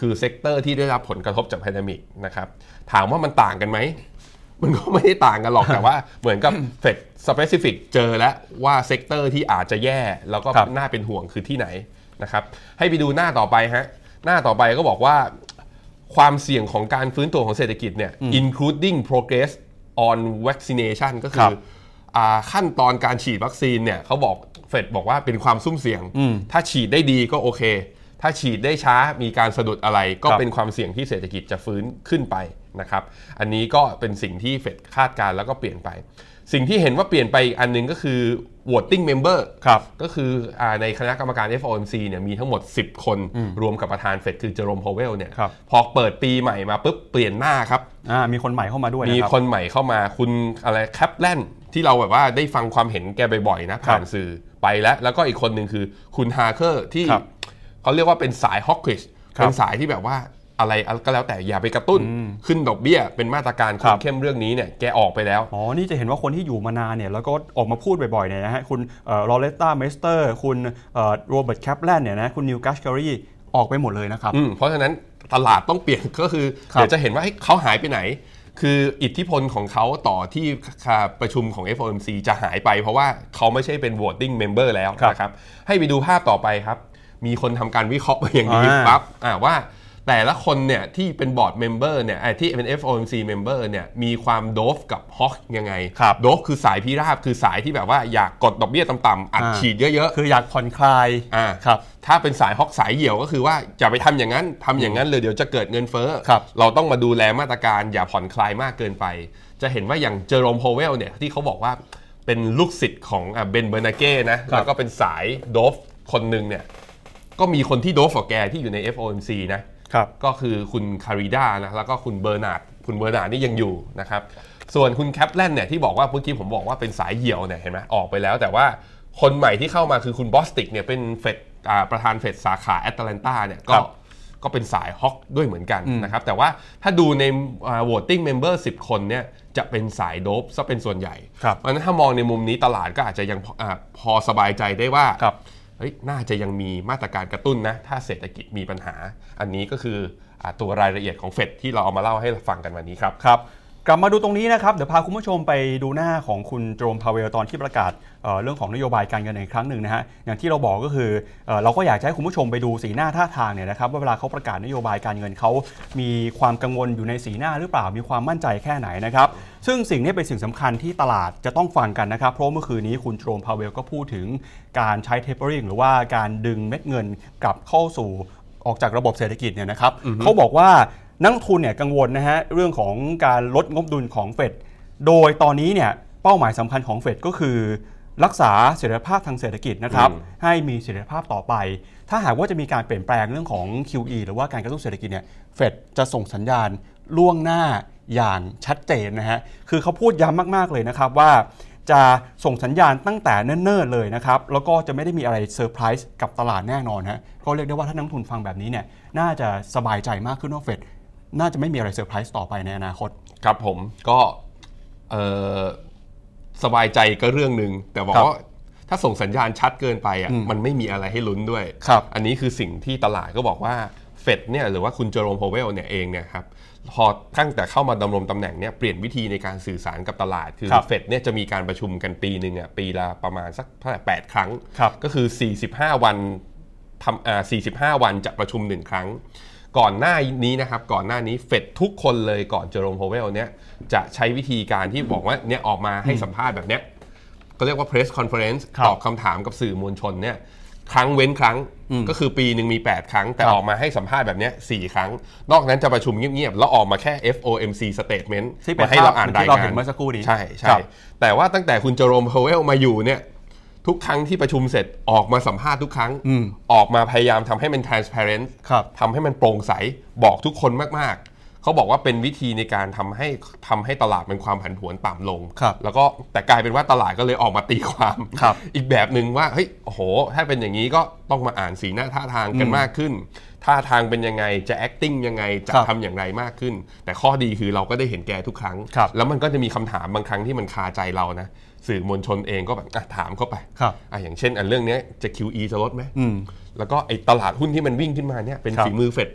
คือเซกเตอร์ที่ได้รับผลกระทบจากแพนเดมิกนะครับถามว่ามันต่างกันไหมมันก็ไม่ได้ต่างกันหรอก แต่ว่าเหมือนกับเฟดสเปซิฟิกเจอแล้วว่าเซกเตอร์ที่อาจจะแย่แล้วก็น่าเป็นห่วงคือที่ไหนนะครับให้ไปดูหน้าต่อไปฮะหน้าต่อไปก็บอกว่าความเสี่ยงของการฟื้นตัวของเศรษฐกิจเนี่ย including progress on vaccination ก็คือขั้นตอนการฉีดวัคซีนเนี่ยเขาบอกเฟดบอกว่าเป็นความซุ่มเสี่ยงถ้าฉีดได้ดีก็โอเคถ้าฉีดได้ช้ามีการสะดุดอะไรก็เป็นความเสี่ยงที่เศรษฐกิจจะฟื้นขึ้นไปนะครับอันนี้ก็เป็นสิ่งที่เฟดคาดการณ์แล้วก็เปลี่ยนไปสิ่งที่เห็นว่าเปลี่ยนไปอีกอันนึงก็คือ voting member ก็คือในคณะกรรมการ เอฟ โอ เอ็ม ซี เนี่ยมีทั้งหมดสิบคนรวมกับประธานเฟดคือเจอโรม พาวเวลเนี่ยพอเปิดปีใหม่มาปุ๊บเปลี่ยนหน้าครับมีคนใหม่เข้ามาด้วยมีคนใหม่เข้ามาคุณอะไรแคปแลนที่เราแบบว่าได้ฟังความเห็นแกบ่อยๆนะผ่านสื่อไปแล้วแล้วก็อีกคนหนึ่งคือคุณฮาร์เคอร์ที่เขาเรียกว่าเป็นสายฮอกกิชเป็นสายที่แบบว่าอะไรก็แล้วแต่อย่าไปกระตุ้นขึ้นดอกเบี้ยเป็นมาตรการคุมเข้มเรื่องนี้เนี่ยแกออกไปแล้วอ๋อนี่จะเห็นว่าคนที่อยู่มานานเนี่ยแล้วก็ออกมาพูดบ่อยๆเนี่ยนะฮะคุณลอเรตตาเมสเตอร์คุณโรเบิร์ตแคปแลนเนี่ยนะคุณนิวกัชการีออกไปหมดเลยนะครับเพราะฉะนั้นตลาดต้องเปลี่ยนก็คือเดี๋ยวจะเห็นว่าเขาหายไปไหนคืออิทธิพลของเขาต่อที่ประชุมของ เอฟ โอ เอ็ม ซี จะหายไปเพราะว่าเขาไม่ใช่เป็น voting member แล้วนะครับให้ไปดูภาพต่อไปครับมีคนทำการวิเคราะห์อย่างนี้ปั๊บว่าแต่ละคนเนี่ยที่เป็นบอร์ดเมมเบอร์เนี่ยที่เป็น เอฟ โอ เอ็ม ซี เมมเบอร์เนี่ยมีความโดฟกับฮอกยังไงโดฟคือสายพิราบคือสายที่แบบว่าอยากกดดอกเบี้ยต่ำๆอัดฉีดเยอะๆคืออยากผ่อนคลายอ่าครับถ้าเป็นสายฮอกสายเหี่ยวก็คือว่าอย่าไปทำอย่างนั้นทำอย่างนั้นเลยเดี๋ยวจะเกิดเงินเฟ้อเราต้องมาดูแลมาตรการอย่าผ่อนคลายมากเกินไปจะเห็นว่าอย่างเจอโรม พาวเวลเนี่ยที่เขาบอกว่าเป็นลูกศิษย์ของเบน เบอร์นาเก้นะแล้วก็เป็นสายโดฟคนนึงเนี่ยก็มีคนที่โดฟกว่าแกที่อยู่ใน เอฟ โอ เอ็ม ซี นะก็คือคุณคาริด้านะแล้วก็คุณเบอร์นาร์ดคุณเบอร์นาร์ดนี่ยังอยู่นะครับส่วนคุณแคปแลนเนี่ยที่บอกว่าเมื่อกี้ผมบอกว่าเป็นสายเหี่ยวเนี่ยเห็นไหมออกไปแล้วแต่ว่าคนใหม่ที่เข้ามาคือคุณบอสติกเนี่ยเป็นเฟดประธานเฟดสาขาแอตแลนตาเนี่ยก็ก็เป็นสายฮอกด้วยเหมือนกันนะครับแต่ว่าถ้าดูใน voting member สิบคนเนี่ยจะเป็นสายโดฟซะเป็นส่วนใหญ่เพราะฉะนั้นถ้ามองในมุมนี้ตลาดก็อาจจะยังพอสบายใจได้ว่าน่าจะยังมีมาตรการกระตุ้นนะถ้าเศรษฐกิจมีปัญหาอันนี้ก็คือตัวรายละเอียดของเฟดที่เราเอามาเล่าให้ฟังกันวันนี้ครับครับกลับมาดูตรงนี้นะครับเดี๋ยวพาคุณผู้ชมไปดูหน้าของคุณเจอโรม พาวเวลตอนที่ประกาศ เอ่อ เรื่องของนโยบายการเงินอีกครั้งหนึ่งนะฮะอย่างที่เราบอกก็คือเอ่อเราก็อยากจะให้คุณผู้ชมไปดูสีหน้าท่าทางเนี่ยนะครับว่าเวลาเขาประกาศนโยบายการเงินเขามีความกังวลอยู่ในสีหน้าหรือเปล่ามีความมั่นใจแค่ไหนนะครับซึ่งสิ่งนี้เป็นสิ่งสำคัญที่ตลาดจะต้องฟังกันนะครับเพราะเมื่อคืนนี้คุณเจอโรม พาวเวลก็พูดถึงการใช้ tapering หรือว่าการดึงเม็ดเงินกลับเข้าสู่ออกจากระบบเศรษฐกิจเนี่ยนะครับเขาบอกว่านักทุนเนี่ยกังวลนะฮะเรื่องของการลดงบดุลของเฟดโดยตอนนี้เนี่ยเป้าหมายสำคัญของเฟดก็คือรักษาเสถียรภาพทางเศรษฐกิจนะครับให้มีเสถียรภาพต่อไปถ้าหากว่าจะมีการเปลี่ยนแปลงเรื่องของ คิว อี หรือว่าการกระตุ้นเศรษฐกิจเนี่ยเฟดจะส่งสัญญาณล่วงหน้าอย่างชัดเจนนะฮะคือเขาพูดย้ำมากๆเลยนะครับว่าจะส่งสัญญาณตั้งแต่เนิ่นๆเลยนะครับแล้วก็จะไม่ได้มีอะไรเซอร์ไพรส์กับตลาดแน่นอนฮะก็เรียกได้ว่าถ้านักทุนฟังแบบนี้เนี่ยน่าจะสบายใจมากขึ้นว่าเฟดน่าจะไม่มีอะไรเซอร์ไพรส์ต่อไปในอนาคตครับผมก็สบายใจก็เรื่องนึงแต่บอกว่าถ้าส่งสัญญาณชัดเกินไปอ่ะมันไม่มีอะไรให้ลุ้นด้วยอันนี้คือสิ่งที่ตลาดก็บอกว่าเฟดเนี่ยหรือว่าคุณเจอโรม พาวเวลเนี่ยเองเนี่ยครับพอตั้งแต่เข้ามาดำรงตำแหน่งเนี่ยเปลี่ยนวิธีในการสื่อสารกับตลาดคือเฟดเนี่ยจะมีการประชุมกันปีนึงอ่ะปีละประมาณสักเท่าไหร่แปดครั้งก็คือสี่สิบห้าวันทำอ่าสี่สิบห้าวันจะประชุมหนึ่งครั้งก่อนหน้านี้นะครับก่อนหน้านี้เฟดทุกคนเลยก่อนเจอโรม พาวเวลเนี่ยจะใช้วิธีการที่บอกว่าเนี่ยออกมาให้สัมภาษณ์แบบเนี้ยก็เรียกว่า press conference ตอบคำถามกับสื่อมวลชนเนี่ยครั้งเว้นครั้งก็คือปีหนึ่งมีแปดครั้งแต่ออกมาให้สัมภาษณ์แบบนี้สี่ครั้งนอกนั้นจะประชุมเงียบๆแล้วออกมาแค่ เอฟ โอ เอ็ม ซี statement มาให้เราอ่านรายงานใช่ใช่แต่ว่าตั้งแต่คุณเจอโรม พาวเวลมาอยู่เนี่ยทุกครั้งที่ประชุมเสร็จออกมาสัมภาษณ์ทุกครั้งออกมาพยายามทำให้มัน transparent ทำให้มันโปร่งใสบอกทุกคนมากๆเขาบอกว่าเป็นวิธีในการทำให้ทำให้ตลาดเป็นความผันผวนต่ำลงแล้วก็แต่กลายเป็นว่าตลาดก็เลยออกมาตีความอีกแบบนึงว่าเฮ้ยโอ้โหถ้าเป็นอย่างนี้ก็ต้องมาอ่านสีหน้าท่าทางกันมากขึ้นท่าทางเป็นยังไงจะ acting ยังไงจะทำอย่างไรมากขึ้นแต่ข้อดีคือเราก็ได้เห็นแกทุกครั้งแล้วมันก็จะมีคำถามบางครั้งที่มันคาใจเรานะสื่อมวลชนเองก็แบบถามเข้าไปอ่ะอย่างเช่นอันเรื่องนี้จะ คิว อี จะลดไหมแล้วก็ไอ้ตลาดหุ้นที่มันวิ่งขึ้นมาเนี่ยเป็นฝีมือเฟดป่ะ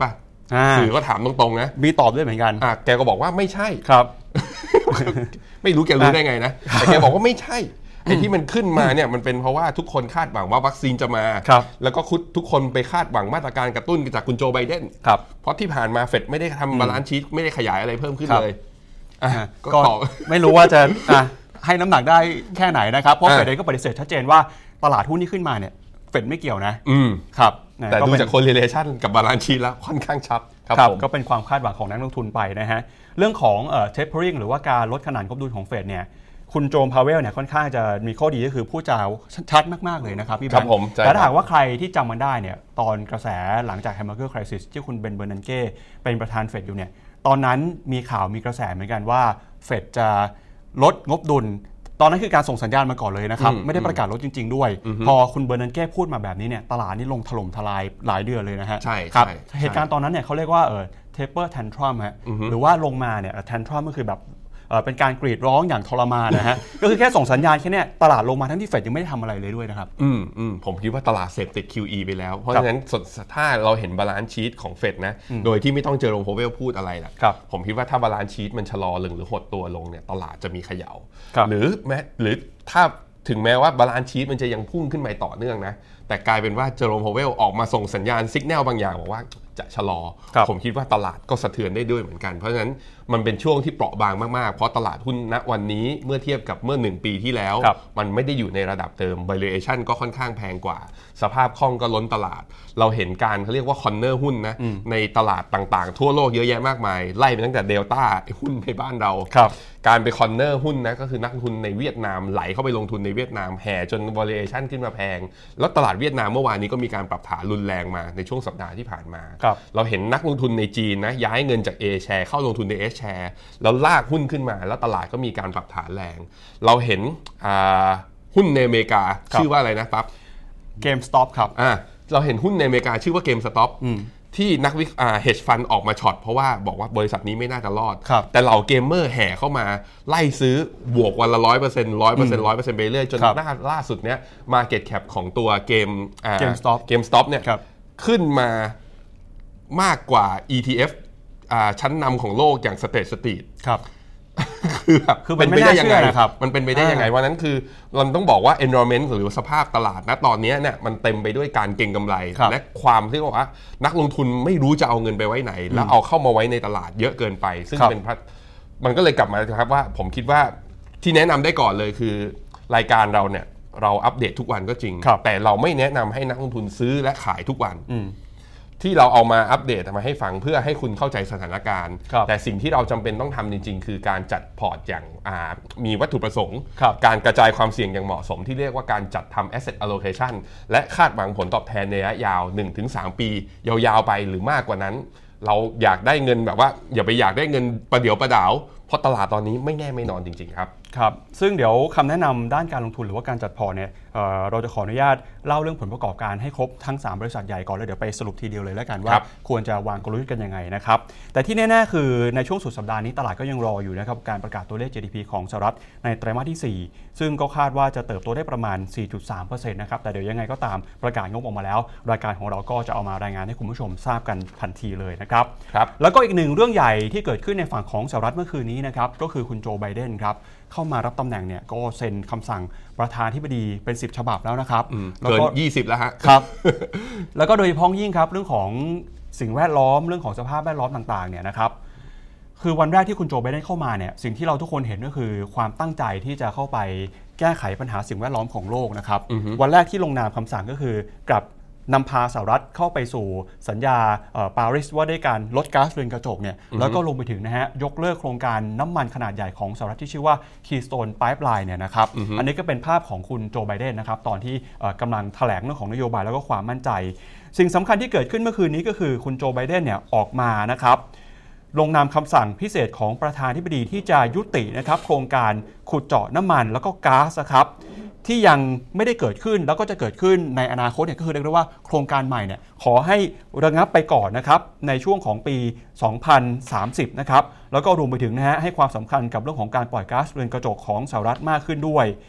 สื่อก็ถามตรงๆนะมีตอบด้วยเหมือนกันอ่ะแกก็บอกว่าไม่ใช่ครับไม่รู้แกรู้ได้ไงนะแต่แกบอกว่าไม่ใช่ไอ้ที่มันขึ้นมาเนี่ยมันเป็นเพราะว่าทุกคนคาดหวังว่าวัคซีนจะมาแล้วก็ทุกคนไปคาดหวังมาตรการกระตุ้นจากคุณโจไบเดนเพราะที่ผ่านมาเฟดไม่ได้ทำบาลานซ์ชีทไม่ได้ขยายอะไรเพิ่มขึ้นเลยก็ไม่รู้ว่าจะให้น้ำหนักได้แค่ไหนนะครับเพราะเฟดเองก็ปฏิเสธชัดเจนว่าตลาดหุ้นที่ขึ้นมาเนี่ยเฟดไม่เกี่ยวนะครับแต่ดูจาก correlation กับบาลานซ์ชีทแล้วค่อนข้างชัดครับก็เป็นความคาดหวังของนักลงทุนไปนะฮะเรื่องของเอ่อ tapering หรือว่าการลดขนาดงบดุลของเฟดเนี่ยคุณโจมพาเวลเนี่ยค่อนข้างจะมีข้อดีก็คือพูดจาชัดมากๆเลยนะครับพี่แบงค์แต่ถ้าหากว่าใครที่จำมันได้เนี่ยตอนกระแสหลังจาก Hamburger Crisis ที่คุณเบนเบอร์นันเก้เป็นประธานเฟดอยู่เนี่ยตอนนั้นมีข่าวมีกระแสเหมือนกันว่าเฟดจะลดงบดุลตอนนั้นคือการส่งสัญญาณมาก่อนเลยนะครับไม่ได้ประกาศลดจริงๆด้วยพอคุณเบอร์นันเก้พูดมาแบบนี้เนี่ยตลาดนี่ลงถล่มทลายหลายเดือนเลยนะฮะใช่ครับเหตุการณ์ตอนนั้นเนี่ยเขาเรียกว่าเออ taper tantrum ฮะหรือว่าลงมาเนี่ย tantrum ก็คือแบบเป็นการกรีดร้องอย่างทรมานนะฮะ ก็คือแค่ส่งสัญญาณแค่นี้ตลาดลงมาทั้งที่เฟดยังไม่ได้ทำอะไรเลยด้วยนะครับอืมอืมผมคิดว่าตลาดเสพติด คิว อี ไปแล้วเพราะฉะนั้นถ้าเราเห็นบาลานซ์ชีทของเฟดนะโดยที่ไม่ต้องเจอโรงโพเวลพูดอะไรล่ะผมคิดว่าถ้าบาลานซ์ชีทมันชะลอลงหรือหดตัวลงเนี่ยตลาดจะมีเขย่าหรือแม้หรือถ้าถึงแม้ว่าบาลานซ์ชีทมันจะยังพุ่งขึ้นไปต่อเนื่องนะแต่กลายเป็นว่าเจอโรมโพเวลออกมาส่งสัญญาณสัญญาณบางอย่างบอกว่าจะชะลอผมคิดว่าตลาดก็สะเทือนได้ด้วยเหมือนกันเพราะฉะนั้นมันเป็นช่วงที่เปราะบางมากๆเพราะตลาดหุ้นณวันนี้เมื่อเทียบกับเมื่อหนึ่งปีที่แล้วมันไม่ได้อยู่ในระดับเดิม valuation ก็ค่อนข้างแพงกว่าสภาพคล่องก็ล้นตลาดเราเห็นการเขาเรียกว่า corner หุ้นนะในตลาดต่างๆทั่วโลกเยอะแยะมากมายไล่ไปตั้งแต่เดลต้าหุ้นในบ้านเราการไปคอนเนอร์หุ้นนะก็คือนักลงทุนในเวียดนามไหลเข้าไปลงทุนในเวียดนามแห่จน valuation ขึ้นมาแพงแล้วตลาดเวียดนามเมื่อวานนี้ก็มีการปรับฐานรุนแรงมาในช่วงสัปดาห์ที่ผ่านมาเราเห็นนักลงทุนในจีนนะย้ายเงินจาก A share เข้าลงทุนใน S share แล้วลากหุ้นขึ้นมาแล้วตลาดก็มีการปรับฐานแรงเราเห็นหุ้นในอเมริกาชื่อว่าอะไรนะปั๊บ GameStop ครับอ่าเราเห็นหุ้นในอเมริกาชื่อว่า GameStopที่นักวิอ่า hedge fund ออกมาช็อตเพราะว่าบอกว่าบริษัทนี้ไม่น่าจะรอดแต่เหล่าเกมเมอร์แห่เข้ามาไล่ซื้อบวกวันละ ร้อยเปอร์เซ็นต์ ร้อยเปอร์เซ็นต์ ร้อยเปอร์เซ็นต์ ไปเรื่อยจนล่าสุดเนี้ย market cap ของตัวเกมอ่า GameStop GameStop เนี่ยขึ้นมามากกว่า อี ที เอฟ อ่าชั้นนำของโลกอย่าง State Street ครับคือแบบคือเป็นไปได้ยังไงมันเป็นไปได้ยังไงวันนั้นคือเราต้องบอกว่า environment หรือสภาพตลาดณตอนนี้เนี่ยมันเต็มไปด้วยการเก็งกำไรและความที่ว่านักลงทุนไม่รู้จะเอาเงินไปไว้ไหนแล้วเอาเข้ามาไว้ในตลาดเยอะเกินไปซึ่งเป็นมันก็เลยกลับมาครับว่าผมคิดว่าที่แนะนำได้ก่อนเลยคือรายการเราเนี่ยเราอัปเดตทุกวันก็จริงแต่เราไม่แนะนำให้นักลงทุนซื้อและขายทุกวันที่เราเอามาอัปเดตมาให้ฟังเพื่อให้คุณเข้าใจสถานการณ์แต่สิ่งที่เราจำเป็นต้องทำจริงๆคือการจัดพอร์ตอย่างมีวัตถุประสงค์การกระจายความเสี่ยงอย่างเหมาะสมที่เรียกว่าการจัดทำ asset allocation และคาดหวังผลตอบแทนในระยะยาว หนึ่งถึงสาม ปียาวๆไปหรือมากกว่านั้นเราอยากได้เงินแบบว่าอย่าไปอยากได้เงินประเดี๋ยวประดาวเพราะตลาดตอนนี้ไม่แน่ไม่นอนจริงๆครับครับซึ่งเดี๋ยวคำแนะนำด้านการลงทุนหรือว่าการจัดพอร์ตเนี่ย เอ่อ เราจะขออนุญาตเล่าเรื่องผลประกอบการให้ครบทั้งสามบริษัทใหญ่ก่อนแล้วเดี๋ยวไปสรุปทีเดียวเลยแล้วกันว่าควรจะวางกลยุทธ์กันยังไงนะครับแต่ที่แน่ๆคือในช่วงสุดสัปดาห์นี้ตลาดก็ยังรออยู่นะครับการประกาศตัวเลข จี ดี พี ของสหรัฐในไตรมาสที่สี่ซึ่งก็คาดว่าจะเติบโตได้ประมาณ สี่จุดสามเปอร์เซ็นต์ นะครับแต่เดี๋ยวยังไงก็ตามประกาศงบออกมาแล้วรายการของเราก็จะเอามารายงานให้คุณผู้ชมทราบกันทันทีเลยนะครับครับแล้วก็อีกหนึ่งเรื่องใหญ่ที่เกิดขึ้นในฝั่งของสหรัฐเมื่อคืนนี้นะครับก็คือคุณโจไบเดนครับเข้ามารับตำแหน่งเนี่ยก็เซ็นคำสั่งประธานาธิบดีเป็นสิบฉบับแล้วนะครับเกินยี่สิบแล้วฮะครับ แล้วก็โดยเฉพาะยิ่งครับเรื่องของสิ่งแวดล้อมเรื่องของสภาพแวดล้อมต่างๆเนี่ยนะครับคือวันแรกที่คุณโจไบเดนเข้ามาเนี่ยสิ่งที่เราทุกคนเห็นก็คือความตั้งใจที่จะเข้าไปแก้ไขปัญหาสิ่งแวดล้อมของโลกนะครับวันแรกที่ลงนามคำสั่งก็คือกลับนำพาสหรัฐเข้าไปสู่สัญญาปารีสว่าด้วยการลดก๊าซเรือนกระจกเนี่ยแล้วก็ลงไปถึงนะฮะยกเลิกโครงการน้ำมันขนาดใหญ่ของสหรัฐที่ชื่อว่า Keystone Pipeline เนี่ยนะครับ อันนี้ก็เป็นภาพของคุณโจไบเดนนะครับตอนที่กำลังแถลงเรื่องของนโยบายแล้วก็ความมั่นใจสิ่งสำคัญที่เกิดขึ้นเมื่อคืนนี้ก็คือคุณโจไบเดนเนี่ยออกมานะครับลงนามคำสั่งพิเศษของประธานาธิบดีที่จะยุตินะครับโครงการขุดเจาะน้ำมันแล้วก็ก๊าซนะครับที่ยังไม่ได้เกิดขึ้นแล้วก็จะเกิดขึ้นในอนาคตเนี่ยก็คือเรียกได้ว่าโครงการใหม่เนี่ยขอให้ระงับไปก่อนนะครับในช่วงของปีสองพันสามสิบนะครับแล้วก็รวมไปถึงนะฮะให้ความสำคัญกับเรื่องของการปล่อยก๊าซเรือนกระจกของสหรัฐมากขึ้นด้วย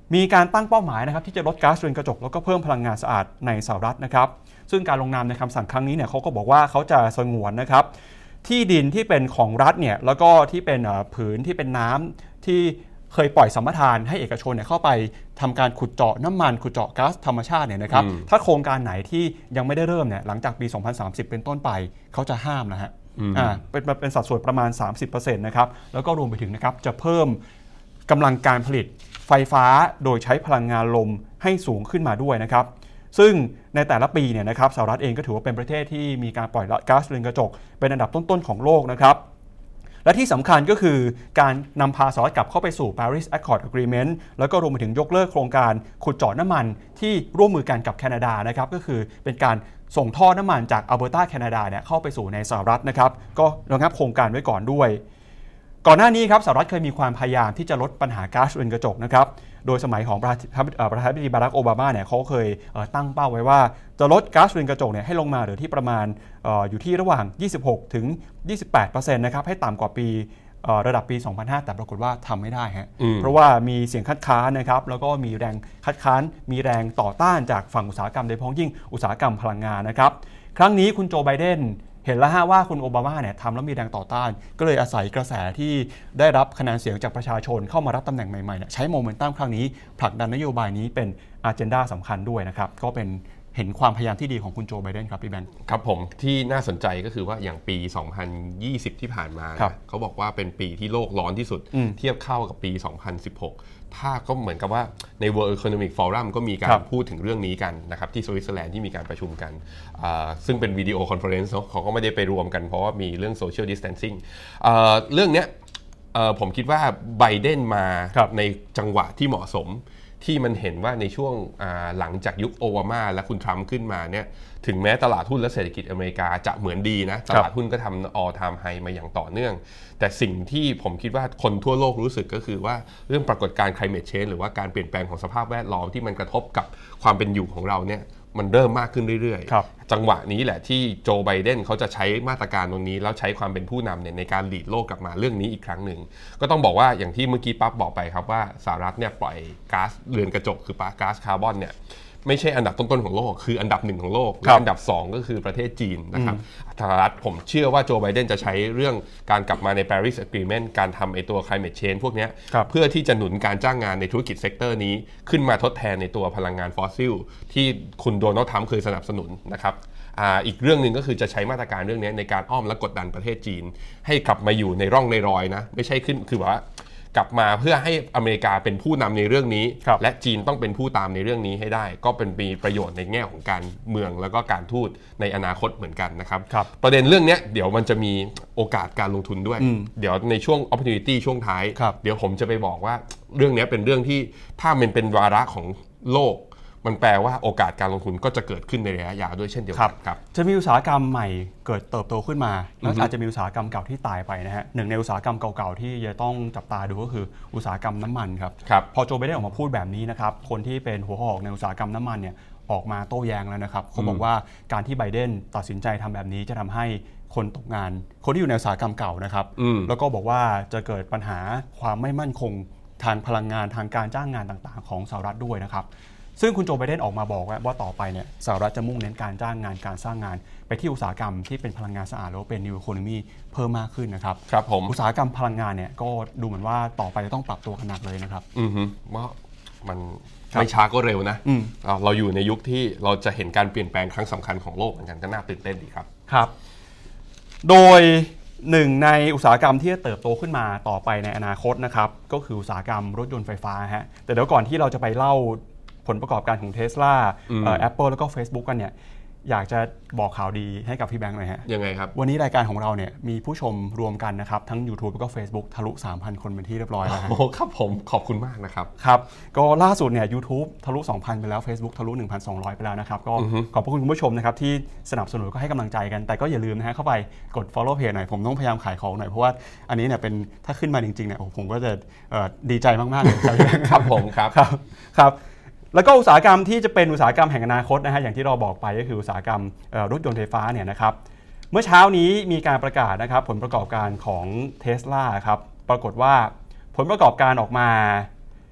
มีการตั้งเป้าหมายนะครับที่จะลดก๊าซเรือนกระจกแล้วก็เพิ่มพลังงานสะอาดในสหรัฐนะครับซึ่งการลงนามในคำสั่งครั้งนี้เนี่ยเขาก็บอกว่าเขาจะสงวนนะครับที่ดินที่เป็นของรัฐเนี่ยแล้วก็ที่เป็นผืนที่เป็นน้ำที่เคยปล่อยสัมปทานให้เอกชนเนี่ยเข้าไปทำการขุดเจาะน้ำมันขุดเจาะก๊าซธรรมชาติเนี่ยนะครับถ้าโครงการไหนที่ยังไม่ได้เริ่มเนี่ยหลังจากปีสองพันสามสิบเป็นต้นไปเขาจะห้ามนะฮะอ่าเป็นเป็นสัดส่วนประมาณ สามสิบเปอร์เซ็นต์ นะครับแล้วก็รวมไปถึงนะครับจะเพิ่มกำลังการผลิตไฟฟ้าโดยใช้พลังงานลมให้สูงขึ้นมาด้วยนะครับซึ่งในแต่ละปีเนี่ยนะครับสหรัฐเองก็ถือว่าเป็นประเทศที่มีการปล่อยก๊าซเรือนกระจกเป็นอันดับต้นๆของโลกนะครับและที่สำคัญก็คือการนำพาสหรัฐกลับเข้าไปสู่ Paris Accord Agreement แล้วก็รวมไปถึงยกเลิกโครงการขุดเจาะน้ำมันที่ร่วมมือกันกับแคนาดานะครับก็คือเป็นการส่งท่อน้ำมันจากอัลเบอร์ตาแคนาดาเนี่ยเข้าไปสู่ในสหรัฐนะครับก็ระงับโครงการไว้ก่อนด้วยก่อนหน้านี้ครับสหรัฐเคยมีความพยายามที่จะลดปัญหาก๊าซเรือนกระจกนะครับโดยสมัยของประธานาธิบดีบารักโอบามาเนี่ยเขาเคยตั้งเป้าไว้ว่าจะลดก๊าซเรือนกระจกเนี่ยให้ลงมาเหลือที่ประมาณ อ, อยู่ที่ระหว่าง ยี่สิบหกถึงยี่สิบแปดเปอร์เซ็นต์ นะครับให้ต่ำกว่าปีระดับปี สองพันห้า แต่ปรากฏว่าทำไม่ได้ฮะเพราะว่ามีเสียงคัดค้านนะครับแล้วก็มีแรงคัดค้านมีแรงต่อต้านจากฝั่งอุตสาหกรรมโดยเฉพาะยิ่งอุตสาหกรรมพลังงานนะครับครั้งนี้คุณโจไบเดนเห็นแล้วฮะว่าคุณโอบามาเนี่ยทำแล้วมีแรงต่อต้านก็เลยอาศัยกระแสที่ได้รับคะแนนเสียงจากประชาชนเข้ามารับตำแหน่งใหม่ๆเนี่ยใช้โมเมนตัมครั้งนี้ผลักดันนโยบายนี้เป็นอเจนดาสำคัญด้วยนะครับก็เป็นเห็นความพยายามที่ดีของคุณโจไบเดนครับพี่แบงค์ครับผมที่น่าสนใจก็คือว่าอย่างปีสองพันยี่สิบที่ผ่านมาเขาบอกว่าเป็นปีที่โลกร้อนที่สุดเทียบเข้ากับปีสองพันสิบหกถ้าก็เหมือนกับว่าใน World Economic Forum ก็มีการพูดถึงเรื่องนี้กันนะครับที่สวิตเซอร์แลนด์ที่มีการประชุมกันซึ่งเป็นวิดีโอคอนเฟอเรนซ์เนาะเขาก็ไม่ได้ไปรวมกันเพราะว่ามีเรื่อง Social Distancing เรื่องนี้ผมคิดว่าไบเดนมาในจังหวะที่เหมาะสมที่มันเห็นว่าในช่วงหลังจากยุคโอบามาและคุณทรัมป์ขึ้นมาเนี่ยถึงแม้ตลาดหุ้นและเศรษฐกิจอเมริกาจะเหมือนดีนะตลาดหุ้นก็ทำ all time high มาอย่างต่อเนื่องแต่สิ่งที่ผมคิดว่าคนทั่วโลกรู้สึกก็คือว่าเรื่องปรากฏการณ์ climate change หรือว่าการเปลี่ยนแปลงของสภาพแวดล้อมที่มันกระทบกับความเป็นอยู่ของเราเนี่ยมันเริ่มมากขึ้นเรื่อยๆจังหวะนี้แหละที่โจไบเดนเขาจะใช้มาตรการตรงนี้แล้วใช้ความเป็นผู้นำเนี่ยในการหลีดโลกกลับมาเรื่องนี้อีกครั้งหนึ่งก็ต้องบอกว่าอย่างที่เมื่อกี้ปั๊บบอกไปครับว่าสหรัฐเนี่ยปล่อยก๊าซเรือนกระจกคือก๊าซคาร์บอนเนี่ยไม่ใช่อันดับต้นๆของโลกคืออันดับหนึ่งของโลกและอันดับสองก็คือประเทศจีนนะครับสหรัฐผมเชื่อว่าโจไบเดนจะใช้เรื่องการกลับมาใน Paris Agreement การทำไอตัว climate change พวกนี้เพื่อที่จะหนุนการจ้างงานในธุรกิจเซกเตอร์นี้ขึ้นมาทดแทนในตัวพลังงานฟอสซิลที่คุณโดนัลด์ทรัมป์เคยสนับสนุนนะครับอ่าอีกเรื่องนึงก็คือจะใช้มาตรการเรื่องนี้ในการอ้อมและกดดันประเทศจีนให้กลับมาอยู่ในร่องในรอยนะไม่ใช่ขึ้นคือว่ากลับมาเพื่อให้อเมริกาเป็นผู้นำในเรื่องนี้และจีนต้องเป็นผู้ตามในเรื่องนี้ให้ได้ก็เป็นมีประโยชน์ในแง่ของการเมืองแล้วก็การทูตในอนาคตเหมือนกันนะครับประเด็นเรื่องนี้เดี๋ยวมันจะมีโอกาสการลงทุนด้วยเดี๋ยวในช่วง opportunity ช่วงท้ายเดี๋ยวผมจะไปบอกว่าเรื่องนี้เป็นเรื่องที่ถ้ามันเป็นวาระของโลกมันแปลว่าโอกาสการลงทุนก็จะเกิดขึ้นในระยะยาวด้วยเช่นเดียวกันครับจะมีอุตสาหกรรมใหม่เกิดเติบโตขึ้นมาแล้วอาจจะมีอุตสาหกรรมเก่าที่ตายไปนะฮะหนึ่งในอุตสาหกรรมเก่าๆที่จะต้องจับตาดูก็คืออุตสาหกรรมน้ำมันครับพอโจไบเดนออกมาพูดแบบนี้นะครับคนที่เป็นหัวหอกในอุตสาหกรรมน้ำมันเนี่ยออกมาโต้แย้งแล้วนะครับเขาบอกว่าการที่ไบเดนตัดสินใจทำแบบนี้จะทำให้คนตกงานคนที่อยู่ในอุตสาหกรรมเก่านะครับแล้วก็บอกว่าจะเกิดปัญหาความไม่มั่นคงทางพลังงานทางการจ้างงานต่างๆของสหรัฐด้วยนะครับซึ่งคุณโจไบเดนออกมาบอกว่าต่อไปเนี่ยสหรัฐจะมุ่งเน้นการจ้างงานการสร้างงานไปที่อุตสาหกรรมที่เป็นพลังงานสะอาดหรือเป็น New Economy เพิ่มมากขึ้นนะครับครับผมอุตสาหกรรมพลังงานเนี่ยก็ดูเหมือนว่าต่อไปจะต้องปรับตัวกันหนักเลยนะครับอือฮึว่ามันไม่ช้าก็เร็วนะเราอยู่ในยุคที่เราจะเห็นการเปลี่ยนแปลงครั้งสำคัญของโลกเหมือนกันก็น่าตื่นเต้นดีครับครับโดยหนึ่งในอุตสาหกรรมที่จะเติบโตขึ้นมาต่อไปในอนาคตนะครับก็คืออุตสาหกรรมรถยนต์ไฟฟ้าฮะแต่เดี๋ยวก่อนที่เราจะไปเล่าผลประกอบการของ Tesla เอ่อ Apple แล้วก็ Facebook กันเนี่ยอยากจะบอกข่าวดีให้กับพี่แบงค์หน่อยฮะยังไงครับวันนี้รายการของเราเนี่ยมีผู้ชมรวมกันนะครับทั้ง YouTube แล้วก็ Facebook ทะลุ สามพัน คนเป็นที่เรียบร้อยแล้วฮะโอ้ครับผมขอบคุณมากนะครับครับก็ล่าสุดเนี่ย YouTube ทะลุ สองพัน ไปแล้ว Facebook ทะลุ หนึ่งพันสองร้อย ไปแล้วนะครับก็ขอบพระคุณคุณผู้ชมนะครับที่สนับสนุนก็ให้กำลังใจกันแต่ก็อย่าลืมนะฮะเข้าไปกด follow page หน่อยผมต้องพยายามขายของหน่อยเพราะว่าอันนี้เนี่ยเป็นถ้าขึ้นมาจริงๆเนี่ยผมก็จะดีใจมากๆเลยครับผมครับครับแล้วก็อุตสาหกรรมที่จะเป็นอุตสาหกรรมแห่งอนาคตนะฮะอย่างที่เราบอกไปก็คืออุตสาหกรรมรถยนต์ไฟฟ้าเนี่ยนะครับเมื่อเช้านี้มีการประกาศนะครับผลประกอบการของ Tesla ครับปรากฏว่าผลประกอบการออกมา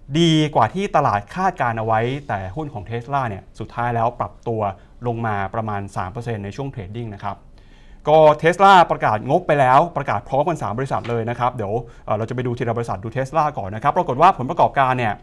ดีกว่าที่ตลาดคาดการเอาไว้แต่หุ้นของ Tesla เนี่ยสุดท้ายแล้วปรับตัวลงมาประมาณ สามเปอร์เซ็นต์ ในช่วงเทรดดิ้งนะครับก็ Tesla ประกาศงบไปแล้วประกาศพร้อมกันสามบริษัทเลยนะครับเดี๋ยวเราจะไปดูทีละบริษัทดู Tesla ก่อนนะครับปรากฏว่าผลประกอบการเนี่ย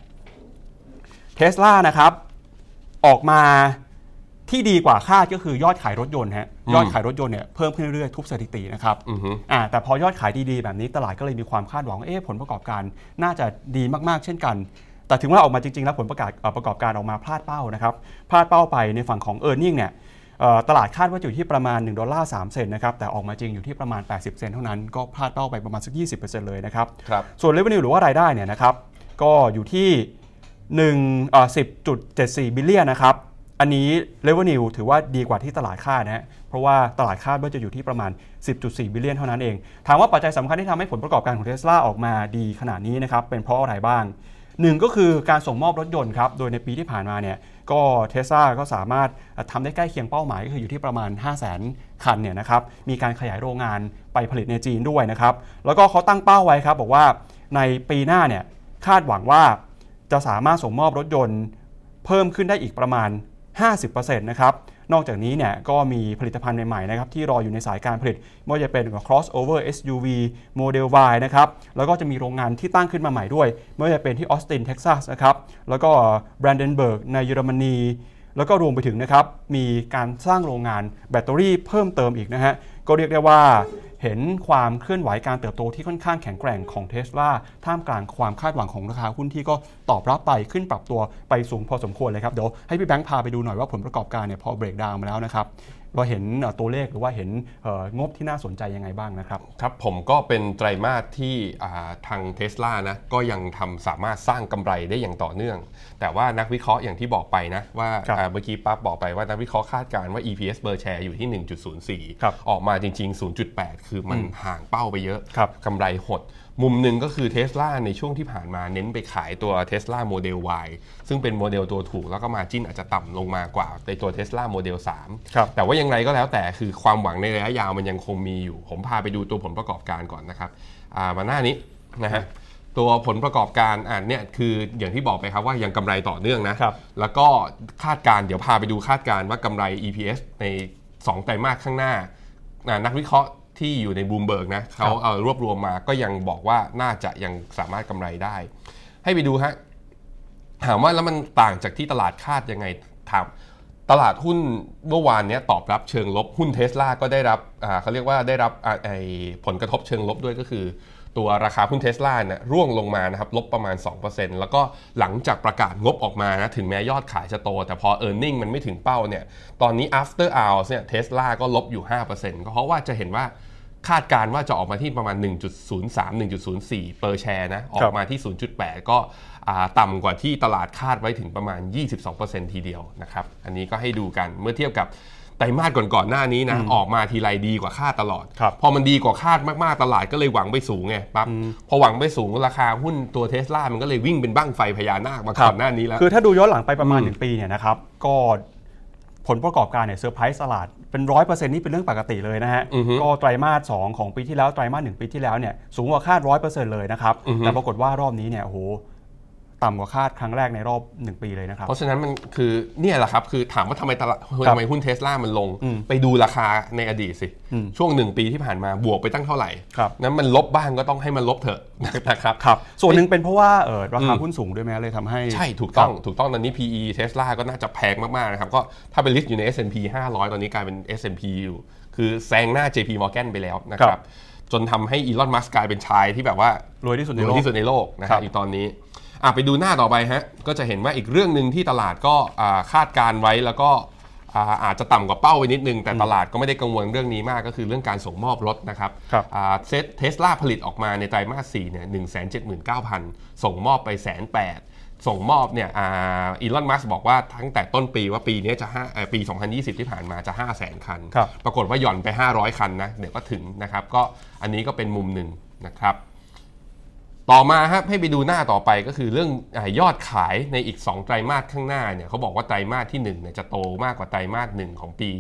Tesla นะครับออกมาที่ดีกว่าคาดก็คือยอดขายรถยนต์ฮะยอดขายรถยนต์เนี่ยเพิ่มขึ้นเรื่อยๆทุบสถิตินะครับอ่าแต่พอยอดขายดีๆแบบนี้ตลาดก็เลยมีความคาดหวังว่าเอ๊ะผลประกอบการน่าจะดีมากๆเช่นกันแต่ถึงว่าออกมาจริงๆแล้วผลประกาศประกอบการออกมาพลาดเป้านะครับพลาดเป้าไปในฝั่งของ earning เนี่ยตลาดคาดว่าอยู่ที่ประมาณหนึ่งดอลลาร์สามเซนต์นะครับแต่ออกมาจริงอยู่ที่ประมาณแปดสิบเซนต์เท่านั้นก็พลาดเป้าไปประมาณสัก ยี่สิบเปอร์เซ็นต์ เลยนะครับส่วน revenue หรือว่ารายได้เนี่ยนะครับก็อยู่ที่หนึ่งเอ่อ สิบจุดเจ็ดสี่ บิลเลียนนะครับอันนี้ revenue ถือว่าดีกว่าที่ตลาดคาดนะฮะเพราะว่าตลาดคาดว่าจะอยู่ที่ประมาณ สิบจุดสี่ บิลเลียนเท่านั้นเองถามว่าปัจจัยสำคัญที่ทำให้ผลประกอบการของ Tesla ออกมาดีขนาดนี้นะครับเป็นเพราะอะไรบ้างหนึ่งก็คือการส่งมอบรถยนต์ครับโดยในปีที่ผ่านมาเนี่ยก็ Tesla ก็สามารถทำได้ใกล้เคียงเป้าหมายก็คืออยู่ที่ประมาณ ห้าแสน คันเนี่ยนะครับมีการขยายโรงงานไปผลิตในจีนด้วยนะครับแล้วก็เขาตั้งเป้าไว้ครับบอกว่าในปีหน้าเนี่ยคาดหวังว่าจะสามารถส่งมอบรถยนต์เพิ่มขึ้นได้อีกประมาณ ห้าสิบเปอร์เซ็นต์ นะครับนอกจากนี้เนี่ยก็มีผลิตภัณฑ์ใหม่ๆนะครับที่รออยู่ในสายการผลิตไม่ว่าจะเป็น crossover เอส ยู วี Model Y นะครับแล้วก็จะมีโรงงานที่ตั้งขึ้นมาใหม่ด้วยไม่ว่าจะเป็นที่ออสตินเท็กซัสนะครับแล้วก็แบรนเดนเบิร์กในเยอรมนีแล้วก็รวมไปถึงนะครับมีการสร้างโรงงานแบตเตอรี่เพิ่มเติมอีกนะฮะก็เรียกได้ว่าเห็นความเคลื่อนไหวการเติบโตที่ค่อนข้างแข็งแกร่งของ Tesla ท่ามกลางความคาดหวังของราคาหุ้นที่ก็ตอบรับไปขึ้นปรับตัวไปสูงพอสมควรเลยครับเดี๋ยวให้พี่แบงค์พาไปดูหน่อยว่าผลประกอบการเนี่ยพอเบรกดาวน์มาแล้วนะครับเราเห็นตัวเลขหรือว่าเห็นงบที่น่าสนใจยังไงบ้างนะครับครับผมก็เป็นไตรมาสที่ทาง Tesla นะก็ยังทำสามารถสร้างกำไรได้อย่างต่อเนื่องแต่ว่านักวิเคราะห์อย่างที่บอกไปนะว่าเมื่อกี้ปั๊บบอกไปว่านักวิเคราะห์คาดการณ์ว่า อี พี เอส per share อยู่ที่ หนึ่งจุดศูนย์สี่ ออกมาจริงๆ ศูนย์จุดแปด คือมันห่างเป้าไปเยอะกำไรหดมุมหนึ่งก็คือ Tesla ในช่วงที่ผ่านมาเน้นไปขายตัว Tesla Model Y ซึ่งเป็นโมเดลตัวถูกแล้วก็ margin อาจจะต่ำลงมากว่าในตัว Tesla Model สามแต่ว่าอย่างไรก็แล้วแต่คือความหวังในระยะยาวมันยังคงมีอยู่ผมพาไปดูตัวผลประกอบการก่อนนะครับมาหน้านี้นะฮะตัวผลประกอบการอ่ะเนี่ยคืออย่างที่บอกไปครับว่ายังกำไรต่อเนื่องนะแล้วก็คาดการเดี๋ยวพาไปดูคาดการว่ากำไร อี พี เอส ในสองไตรมาสข้างหน้านักวิเคราะห์ที่อยู่ในบูมเบิร์กนะเขาเอารวบรวมมาก็ยังบอกว่าน่าจะยังสามารถกำไรได้ให้ไปดูฮะถามว่าแล้วมันต่างจากที่ตลาดคาดยังไงถามตลาดหุ้นเมื่อวานนี้ตอบรับเชิงลบหุ้น Tesla ก็ได้รับเขาเรียกว่าได้รับผลกระทบเชิงลบด้วยก็คือตัวราคาหุ้น Tesla เนี่ยร่วงลงมานะครับลบประมาณ สองเปอร์เซ็นต์ แล้วก็หลังจากประกาศงบออกมานะถึงแม้ยอดขายจะโตแต่พอ earning มันไม่ถึงเป้าเนี่ยตอนนี้ after hours เนี่ย Tesla ก็ลบอยู่ ห้าเปอร์เซ็นต์ ก็เพราะว่าจะเห็นว่าคาดการว่าจะออกมาที่ประมาณ หนึ่งจุดศูนย์สาม หนึ่งจุดศูนย์สี่ per share นะออกมาที่ ศูนย์จุดแปด ก็ต่ำกว่าที่ตลาดคาดไว้ถึงประมาณ ยี่สิบสองเปอร์เซ็นต์ ทีเดียวนะครับอันนี้ก็ให้ดูกันเมื่อเทียบกับไตรมาสก่อนๆหน้านี้นะออกมาทีไรดีกว่าคาดตลอดพอมันดีกว่าคาดมากๆตลาดก็เลยหวังไปสูงไงปั๊บพอหวังไปสูงราคาหุ้นตัว Tesla มันก็เลยวิ่งเป็นบั้งไฟพญานาคมาก่อนหน้านี้แล้วคือถ้าดูย้อนหลังไปประมาณหนึ่งปีเนี่ยนะครับก็ผลประกอบการเนี่ยเซอร์ไพรส์ตลาดเป็น ร้อยเปอร์เซ็นต์ นี่เป็นเรื่องปกติเลยนะฮะก็ไตรมาสสองของปีที่แล้วไตรมาสหนึ่งปีที่แล้วเนี่ยสูงกว่าคาด ร้อยเปอร์เซ็นต์ เลยนะครับแต่ปรากฏว่ารอบนี้เนี่ยโอ้โหต่ำกว่าคาดครั้งแรกในรอบหนึ่งปีเลยนะครับเพราะฉะนั้นมันคือเนี่ยแหละครับคือถามว่าทำไมตลาดทำไมหุ้น Tesla มันลงไปดูราคาในอดีตสิช่วงหนึ่งปีที่ผ่านมาบวกไปตั้งเท่าไหร่นั้นมันลบบ้างก็ต้องให้มันลบเถอะนะครับครับส่วนหนึ่งเป็นเพราะว่าเออราคาหุ้นสูงด้วยไหมเลยทำให้ใช่ถูกต้องถูกต้องตอนนี้ พี อี Tesla ก็น่าจะแพงมากๆนะครับก็ถ้าเป็นลิสต์อยู่ใน เอส แอนด์ พี ห้าร้อยตอนนี้กลายเป็น เอส แอนด์ พี อยู่คือแซงหน้า เจ พี Morgan ไปแล้วนะครับจนทำให้อีลอนมัสก์กลายเป็นชายที่แบบว่ารวยที่สุดในโลกที่สุดในโลกนะครับอีกตอนนี้ไปดูหน้าต่อไปฮะก็จะเห็นว่าอีกเรื่องนึงที่ตลาดก็คาดการไว้แล้วก็อาจจะต่ำกว่าเป้าไปนิดนึงแต่ตลาดก็ไม่ได้กังวลเรื่องนี้มากก็คือเรื่องการส่งมอบรถนะครับเซ็ตเทสลาผลิตออกมาในไตรมาสสี่เนี่ย หนึ่งแสนเจ็ดหมื่นเก้าพัน ส่งมอบไป หนึ่งแสนแปดหมื่น ส่งมอบเนี่ยอีลอนมัสก์บอกว่าตั้งแต่ต้นปีว่าปีนี้จะปีสองพันยี่สิบที่ผ่านมาจะ ห้าแสน คันปรากฏว่าหย่อนไปห้าร้อยคันนะเดี๋ยวก็ถึงนะครับก็อันนี้ก็เป็นมุมหนึ่งนะครับต่อมาครับให้ไปดูหน้าต่อไปก็คือเรื่องยอดขายในอีกสองไตรมาสข้างหน้าเนี่ยเขาบอกว่าไตรมาสที่หนึ่งเนี่ยจะโตมากกว่าไตรมาสหนึ่งของปี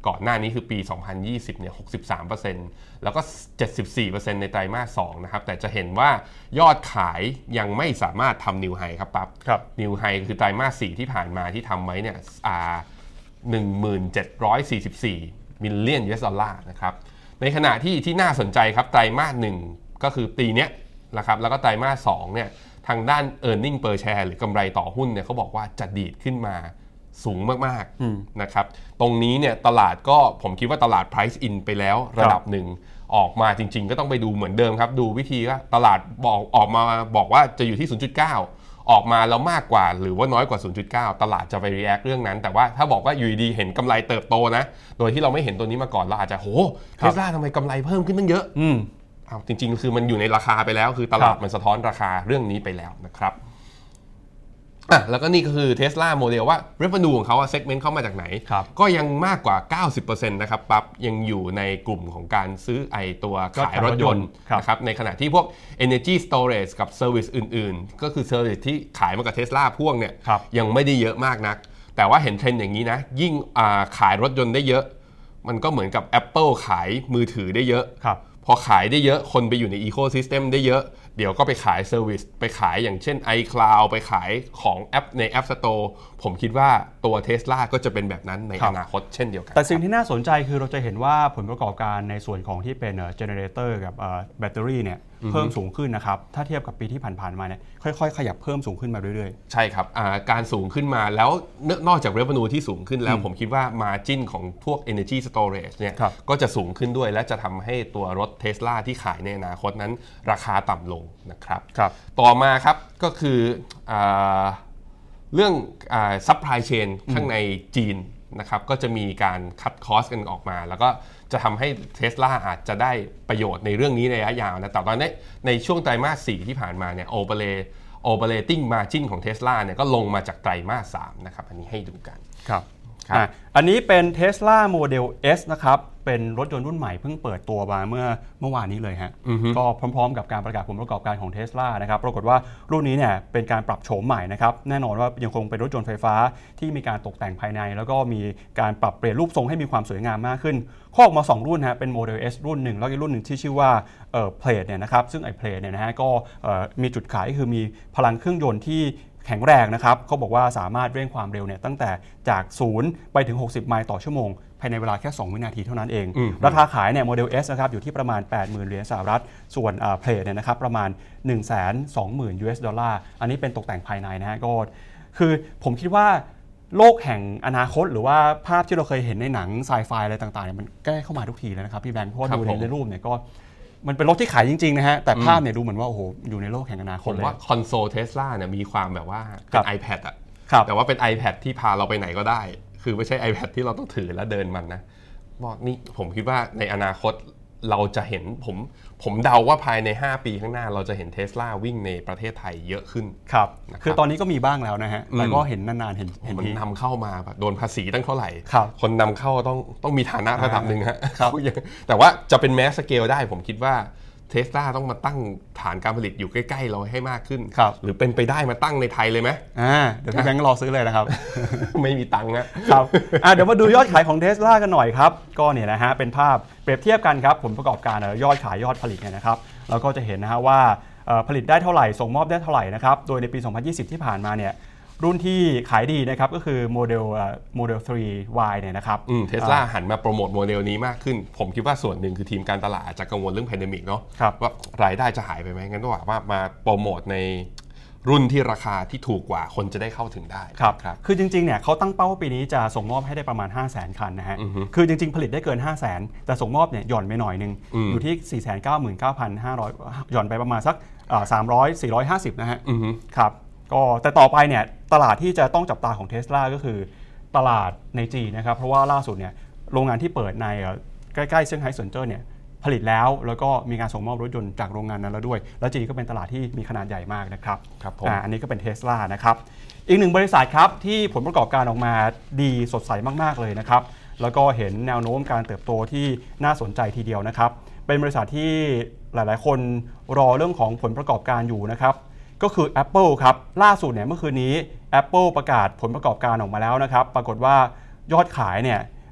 ก่อนหน้านี้คือปีสองพันยี่สิบเนี่ย หกสิบสามเปอร์เซ็นต์ แล้วก็ เจ็ดสิบสี่เปอร์เซ็นต์ ในไตรมาสสองนะครับแต่จะเห็นว่ายอดขายยังไม่สามารถทำนิวไฮครับปั๊บนิวไฮคือไตรมาสสี่ที่ผ่านมาที่ทำไว้เนี่ยอ่า หนึ่งพันเจ็ดร้อยสี่สิบสี่ มิลเลียน ยู เอส ดอลลาร์นะครับในขณะที่ที่น่าสนใจครับไตรมาสหนึ่งก็คือปีนี้นะครับแล้วก็ไตรมาสสองเนี่ยทางด้าน earning per share หรือกำไรต่อหุ้นเนี่ยเขาบอกว่าจะดีดขึ้นมาสูงมากๆนะครับตรงนี้เนี่ยตลาดก็ผมคิดว่าตลาด price in ไปแล้วระดับหนึ่งออกมาจริงๆก็ต้องไปดูเหมือนเดิมครับดูวิธีว่าตลาดบอกออกมาบอกว่าจะอยู่ที่ ศูนย์จุดเก้า ออกมาแล้วมากกว่าหรือว่าน้อยกว่า ศูนย์จุดเก้า ตลาดจะไป react เรื่องนั้นแต่ว่าถ้าบอกว่าอยู่ดีเห็นกำไรเติบโตนะโดยที่เราไม่เห็นตัวนี้มาก่อนเราอาจจะโห Tesla ทำไมกำไรเพิ่มขึ้นตั้งเยอะอืมเอาจริงๆคือมันอยู่ในราคาไปแล้วคือตลาดมันสะท้อนราคาเรื่องนี้ไปแล้วนะครับอ่ะแล้วก็นี่ก็คือ Tesla Model ว่า revenue ของเขาอะ segment เข้ามาจากไหนก็ยังมากกว่า เก้าสิบเปอร์เซ็นต์ นะครับปั๊บยังอยู่ในกลุ่มของการซื้อไอตัวขายรถยนต์นะครับในขณะที่พวก energy storage กับ service อื่นๆก็คือ service ที่ขายมากับ Tesla พ่วงเนี่ยยังไม่ได้เยอะมากนักแต่ว่าเห็นเทรนด์อย่างนี้นะยิ่งขายรถยนต์ได้เยอะมันก็เหมือนกับ Apple ขายมือถือได้เยอะพอขายได้เยอะคนไปอยู่ใน ecosystem ได้เยอะเดี๋ยวก็ไปขายเซอร์วิสไปขายอย่างเช่น iCloud ไปขายของแอปใน App Store ผมคิดว่าตัว Tesla ก็จะเป็นแบบนั้นในอนาคตเช่นเดียวกันแต่สิ่งที่น่าสนใจคือเราจะเห็นว่าผลประกอบการในส่วนของที่เป็นเจเนเรเตอร์กับแบตเตอรี่เนี่ยเพิ่มสูงขึ้นนะครับถ้าเทียบกับปีที่ผ่านๆมาเนี่ยค่อยๆขยับเพิ่มสูงขึ้นมาเรื่อยๆใช่ครับการสูงขึ้นมาแล้วนอกจาก revenue ที่สูงขึ้นแล้วผมคิดว่า margin ของพวก energy storage เนี่ยก็จะสูงขึ้นด้วยและจะทำให้ตัวรถ Tesla ที่ขายในอนาคตนั้นราคาต่ำลงนะครับต่อมาครับก็คือเรื่อง supply chain ข้างในจีนนะครับก็จะมีการคัดคอสกันออกมาแล้วก็จะทำให้ Tesla อาจจะได้ประโยชน์ในเรื่องนี้ในระยะยาวนะแต่ตอนนี้ในช่วงไตรมาสสี่ที่ผ่านมาเนี่ย operating margin ของ Tesla เนี่ยก็ลงมาจากไตรมาสสามนะครับอันนี้ให้ดูกันครับอ่ะอันนี้เป็น Tesla Model S นะครับเป็นรถยนต์รุ่นใหม่เพิ่งเปิดตัวมาเมื่อเมื่อวานนี้เลยฮะก็พร้อมๆกับการประกาศผลประกอบการของ Tesla นะครับปรากฏว่ารุ่นนี้เนี่ยเป็นการปรับโฉมใหม่นะครับแน่นอนว่ายังคงเป็นรถยนต์ไฟฟ้าที่มีการตกแต่งภายในแล้วก็มีการปรับเปลี่ยนรูปทรงให้มีความสวยงามมากขึ้นข้อออกมาสองรุ่นฮะเป็น Model S รุ่นหนึ่งแล้วก็รุ่นหนึ่งที่ชื่อว่าเอ่อ Plaid เนี่ยนะครับซึ่งไอ้ Plaid เนี่ยนะฮะก็เอ่อมีจุดขายคือมีพลังเครื่องยนต์ที่แข็งแรงนะครับเขาบอกว่าสามารถเร่งความเร็วเนี่ยตั้งแต่จากศูนย์ไปถึงหกสิบไมล์ต่อชั่วโมงภายในเวลาแค่สองวินาทีเท่านั้นเองราคาขายเนี่ยโมเดล S นะครับอยู่ที่ประมาณ แปดหมื่น เหรียญสหรัฐส่วนเอ่อเพลทเนี่ยนะครับประมาณ หนึ่งแสนสองหมื่น ยู เอส ดอลลาร์อันนี้เป็นตกแต่งภายในนะฮะก็คือผมคิดว่าโลกแห่งอนาคตหรือว่าภาพที่เราเคยเห็นในหนังไซไฟอะไรต่างๆเนี่ยมันใกล้เข้ามาทุกทีแล้วนะครับพี่แบงค์เพราะว่าดูในรูปเนี่ยก็มันเป็นรถที่ขายจริงๆนะฮะแต่ภาพเนี่ยดูเหมือนว่าโอ้โหอยู่ในโลกแห่งอนาคตเลยผมว่าคอนโซล Tesla เนี่ยมีความแบบว่าเป็น iPad อ่ะแต่ว่าเป็น iPad ที่พาเราไปไหนก็ได้คือไม่ใช่ iPad ที่เราต้องถือแล้วเดินมันนะบอกนี่ผมคิดว่าในอนาคตเราจะเห็นผมผมเดาว่าภายในห้าปีข้างหน้าเราจะเห็น Tesla วิ่งในประเทศไทยเยอะขึ้นครับคือตอนนี้ก็มีบ้างแล้วนะฮะแต่ก็เห็นนานๆเห็นเห็นมันนำเข้ามาแบบโดนภาษีตั้งเท่าไหร่คนนำเข้าต้องต้องมีฐานะระดับหนึ่งฮะแต่ว่าจะเป็นแมสสเกลได้ผมคิดว่าTesla ต้องมาตั้งฐานการผลิตอยู่ใกล้ๆเราให้มากขึ้นหรือเป็นไปได้มาตั้งในไทยเลยไหมอ่าเดี๋ยวพี่แบงค์รอซื้อเลยนะครับไม่มีตังค์นะครับอ่าเดี๋ยวมาดูยอดขายของ Tesla กันหน่อยครับก็เนี่ยนะฮะเป็นภาพเปรียบเทียบกันครับผลประกอบการยอดขายยอดผลิตเนี่ยนะครับเราก็จะเห็นนะฮะว่าผลิตได้เท่าไหร่ส่งมอบได้เท่าไหร่นะครับโดยในปีสองพันยี่สิบที่ผ่านมาเนี่ยรุ่นที่ขายดีนะครับก็คือโมเดลโมเดล ทรี วาย เนี่ยนะครับอืม Tesla หันมาโปรโมทโมเดลนี้มากขึ้นผมคิดว่าส่วนหนึ่งคือทีมการตลาดอาจจะกังวลเรื่อง Pandemic เนาะว่ารายได้จะหายไปไหมงั้นต้องบอกว่ามาโปรโมทในรุ่นที่ราคาที่ถูกกว่าคนจะได้เข้าถึงได้ครับครับคือจริงๆเนี่ยเขาตั้งเป้าว่าปีนี้จะส่งมอบให้ได้ประมาณ ห้าแสน คันนะฮะคือจริงๆผลิตได้เกิน ห้าแสน แต่ส่งมอบเนี่ยหย่อนไปหน่อยนึงอยู่ที่ สี่แสนเก้าหมื่นเก้าพันห้าร้อย หย่อนไปประมาณสักสามร้อย สี่ร้อยห้าสิบนะฮะครับก็แต่ต่อไปเนี่ยตลาดที่จะต้องจับตาของ Tesla ก็คือตลาดในจีนนะครับเพราะว่าล่าสุดเนี่ยโรงงานที่เปิดในใกล้ๆเซี่ยงไฮ้เซินเจิ้นเนี่ยผลิตแล้วแล้วก็มีการส่งมอบรถยนต์จากโรงงานนั้นแล้วด้วยแล้วจีนก็เป็นตลาดที่มีขนาดใหญ่มากนะครับครับอ่าอันนี้ก็เป็น Tesla นะครับอีกหนึ่งบริษัทครับที่ผลประกอบการออกมาดีสดใสมากๆเลยนะครับแล้วก็เห็นแนวโน้มการเติบโตที่น่าสนใจทีเดียวนะครับเป็นบริษัทที่หลายๆคนรอเรื่องของผลประกอบการอยู่นะครับก็คือ Apple ครับล่าสุดเนี่ยเมื่อคืนนี้ Apple ประกาศผลประกอบการออกมาแล้วนะครับปรากฏว่ายอดขายเนี่ย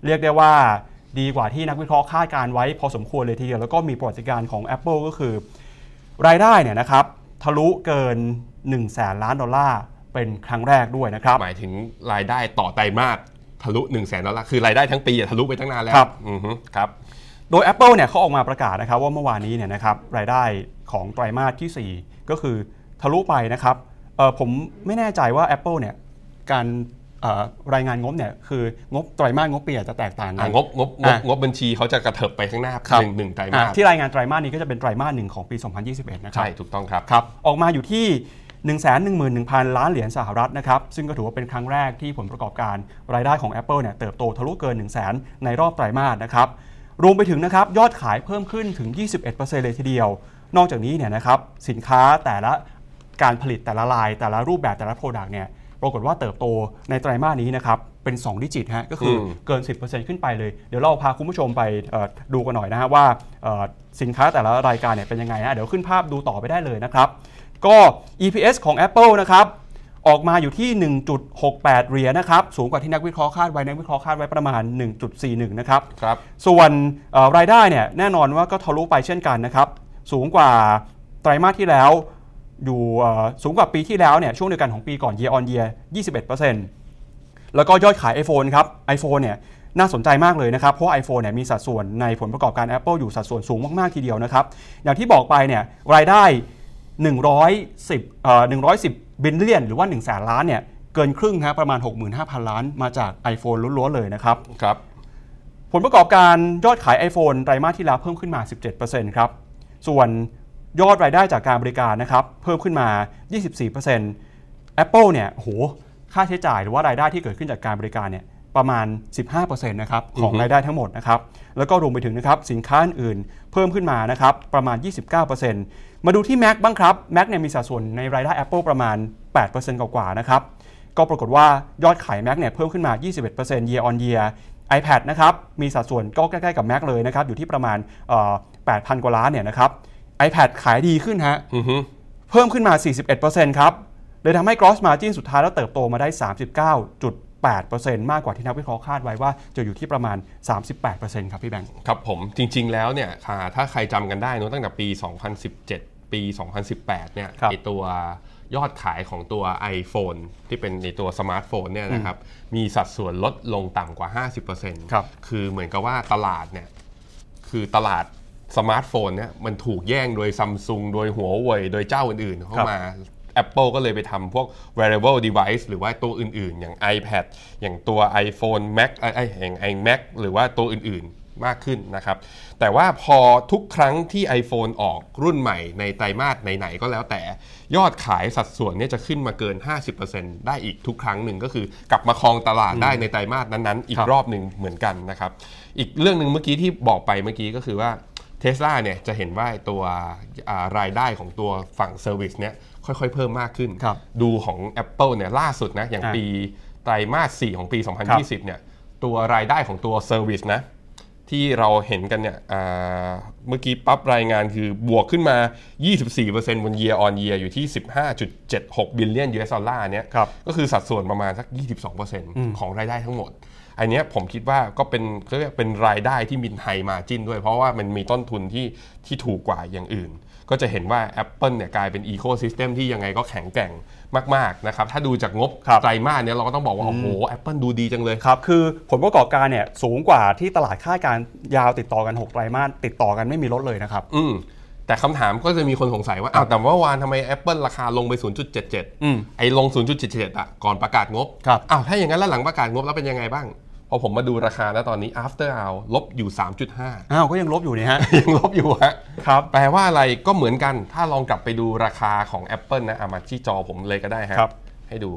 เรียกได้ว่าดีกว่าที่นักวิเคราะห์คาดการไว้พอสมควรเลยทีเดียวแล้วก็มีประวัติการของ Apple ก็คือรายได้เนี่ยนะครับทะลุเกินหนึ่งแสนล้านดอลลาร์เป็นครั้งแรกด้วยนะครับหมายถึงรายได้ต่อไตรมาสทะลุหนึ่งแสนดอลลาร์คือรายได้ทั้งปีทะลุไปตั้งนานแล้วครับอือฮึครับโดย Apple เนี่ยเขาออกมาประกาศนะครับว่าเมื่อวานนี้เนี่ยนะครับรายได้ของไตรมาสที่สี่ก็คือทะลุไปนะครับเอ่อผมไม่แน่ใจว่า Apple เนี่ยการรายงานงบเนี่ยคืองบไตรมาสงบปีอาจจะแตกต่างกันงบงบงบงบบัญชีเขาจะกระเถิบไปข้างหน้าหนึ่งหนึ่งไตรมาสที่รายงานไตรมาสนี้ก็จะเป็นไตรมาสหนึ่งของปีสองพันยี่สิบเอ็ดนะครับใช่ถูกต้องครับครับออกมาอยู่ที่ หนึ่งแสนหนึ่งหมื่นหนึ่งพัน ล้านเหรียญสหรัฐนะครับซึ่งก็ถือว่าเป็นครั้งแรกที่ผลประกอบการรายได้ของ Apple เนี่ยเติบโตทะลุเกิน หนึ่งแสน ในรอบไตรมาสนะครับรวมไปถึงนะครับยอดขายเพิ่มขึ้นถึง ยี่สิบเอ็ดเปอร์เซ็นต์ เลยทีเดียวนอกจากนี้เนี่ยนะครับสินค้าแต่ละการผลิตแต่ละลายแต่ละรูปแบบแต่ละ product เนี่ยปรากฏว่าเติบโตในไตรมาสนี้นะครับเป็นสองดิจิตฮะก็คือเกิน สิบเปอร์เซ็นต์ ขึ้นไปเลยเดี๋ยวเราพาคุณผู้ชมไปดูกันหน่อยนะฮะว่าสินค้าแต่ละรายการเนี่ยเป็นยังไงฮะเดี๋ยวขึ้นภาพดูต่อไปได้เลยนะครับก็ อี พี เอส ของ Apple นะครับออกมาอยู่ที่ หนึ่งจุดหกแปด เหรียญนะครับสูงกว่าที่นักวิเคราะห์คาดไว้นักวิเคราะห์คาดไว้ประมาณ หนึ่งจุดสี่หนึ่ง นะครับครับส่วนรายได้เนี่ยแน่นอนว่าก็ทะลุไปเช่นกันนะครับสูงกว่าไตรมาสที่แล้วอยู่สูงกว่าปีที่แล้วเนี่ยช่วงเดียวกันของปีก่อน year on year ยี่สิบเอ็ดเปอร์เซ็นต์ แล้วก็ยอดขาย iPhone ครับ iPhone เนี่ยน่าสนใจมากเลยนะครับเพราะ iPhone เนี่ยมีสัดส่วนในผลประกอบการ Apple อยู่สัดส่วนสูงมากๆทีเดียวนะครับอย่างที่บอกไปเนี่ยรายได้หนึ่งร้อยสิบเอ่อหนึ่งร้อยสิบบิลเลียนหรือว่าหนึ่งแสนล้านเนี่ยเกินครึ่งฮะประมาณ หกหมื่นห้าพัน ล้านมาจาก iPhone ล้วนๆเลยนะครับครับผลประกอบการยอดขาย iPhone ไตรมาสที่แล้วเพิ่มขึ้นมา สิบเจ็ดเปอร์เซ็นต์ ครับส่วนยอดรายได้จากการบริการนะครับเพิ่มขึ้นมา ยี่สิบสี่เปอร์เซ็นต์ Apple เนี่ยโหค่าใช้จ่ายหรือว่ารายได้ที่เกิดขึ้นจากการบริการเนี่ยประมาณ สิบห้าเปอร์เซ็นต์ นะครับของรายได้ทั้งหมดนะครับแล้วก็รวมไปถึงนะครับสินค้าอื่นเพิ่มขึ้นมานะครับประมาณ ยี่สิบเก้าเปอร์เซ็นต์ มาดูที่ Mac บ้างครับ Mac เนี่ยมีสัดส่วนในรายได้ Apple ประมาณ แปดเปอร์เซ็นต์ กว่าๆนะครับก็ปรากฏว่ายอดขาย Mac เนี่ยเพิ่มขึ้นมา ยี่สิบเอ็ดเปอร์เซ็นต์ year on year iPad นะครับมีสัดส่วนก็ใกล้ๆกับ Mac เลยนะครับอยู่ที่ประมาณเอ่อ แปดพัน กว่าล้านเนี่ยนะครับ iPad ขายดีขึ้นฮะเพิ่มขึ้นมา สี่สิบเอ็ดเปอร์เซ็นต์ ครับเลยทำให้ gross margin สุดท้ายแล้วเติบโตมาได้ สามสิบเก้าจุดแปดเปอร์เซ็นต์ มากกว่าที่นักวิเคราะห์คาดไว้ว่าจะอยู่ที่ประมาณ สามสิบแปดเปอร์เซ็นต์ ครับพี่แบงค์ครับผมจริงๆแล้วเนี่ยถ้าใครจำกันได้ตั้งแต่ปีสองพันสิบเจ็ดปีสองพันสิบแปดเนี่ยไอตัวยอดขายของตัว iPhone ที่เป็นในตัวสมาร์ทโฟนเนี่ยนะครับมีสัดส่วนลดลงต่ำกว่า ห้าสิบเปอร์เซ็นต์ครับคือเหมือนกับว่าตลาดเนี่ยคือตลาดสมาร์ทโฟนเนี่ยมันถูกแย่งโดย Samsung โดยหัวเว่ยโดยเจ้าอื่นๆเข้ามา Apple ก็เลยไปทำพวก wearable device หรือว่าตัวอื่นๆอย่าง iPad อย่างตัว iPhone Mac ไอ้อย่าง iMac หรือว่าตัวอื่นๆมากขึ้นนะครับแต่ว่าพอทุกครั้งที่ iPhone ออกรุ่นใหม่ในไตรมาสไหนๆก็แล้วแต่ยอดขายสัดส่วนนี้จะขึ้นมาเกิน ห้าสิบเปอร์เซ็นต์ ได้อีกทุกครั้งหนึ่งก็คือกลับมาครองตลาดได้ในไตรมาสนั้นๆอีกรอบหนึ่งเหมือนกันนะครับอีกเรื่องนึงเมื่อกี้ที่บอกไปเมื่อกี้ก็คือว่า Tesla เนี่ยจะเห็นว่าตัวรายได้ของตัวฝั่ง Service เนี่ยค่อยๆเพิ่มมากขึ้นดูของ Apple เนี่ยล่าสุดนะอย่างปีไตรมาสสี่ของปีสองพันยี่สิบเนี่ยตัวรายได้ของตัว Service นะที่เราเห็นกันเนี่ยเมื่อกี้ปั๊บรายงานคือบวกขึ้นมา ยี่สิบสี่เปอร์เซ็นต์ บน year on year อยู่ที่ สิบห้าจุดเจ็ดหก บิลเลียน ยู เอส ดอลลาร์เนี่ยก็คือสัดส่วนประมาณสัก ยี่สิบสองเปอร์เซ็นต์ ของรายได้ทั้งหมดอันนี้ผมคิดว่าก็เป็นเรียกเป็นรายได้ที่มีไฮมาร์จิ้นด้วยเพราะว่ามันมีต้นทุนที่ที่ถูกกว่าอย่างอื่นก็จะเห็นว่า Apple เนี่ยกลายเป็นอีโคซิสเต็มที่ยังไงก็แข็งแกร่งมากๆนะครับถ้าดูจากงบไตรมาสเนี่ยเราก็ต้องบอกว่าโอ้โห Apple ดูดีจังเลยครับคือผลประกอบการเนี่ยสูงกว่าที่ตลาดคาดการยาวติดต่อกันหกไตรมาสติดต่อกันไม่มีลดเลยนะครับอืมแต่คำถามก็จะมีคนสงสัยว่าอ้าวแต่เมื่อวานทำไม Apple ราคาลงไป ศูนย์จุดเจ็ดเจ็ดอืมไอ้ลง ศูนย์จุดเจ็ดเจ็ด อ่ะก่อนประกาศงบอ้าวถ้าอย่างนั้นแล้วหลังประกาศงบแล้วเป็นยังไงบ้างพอผมมาดูราคาแล้วตอนนี้ after hour ลบอยู่ สามจุดห้าอ้าวก็ยังลบอยู่นี่ฮะยังลบอยู่ฮะครับแปลว่าอะไรก็เหมือนกันถ้าลองกลับไปดูราคาของ Apple นะเอามาที่จอผมเลยก็ได้ฮะให้ดู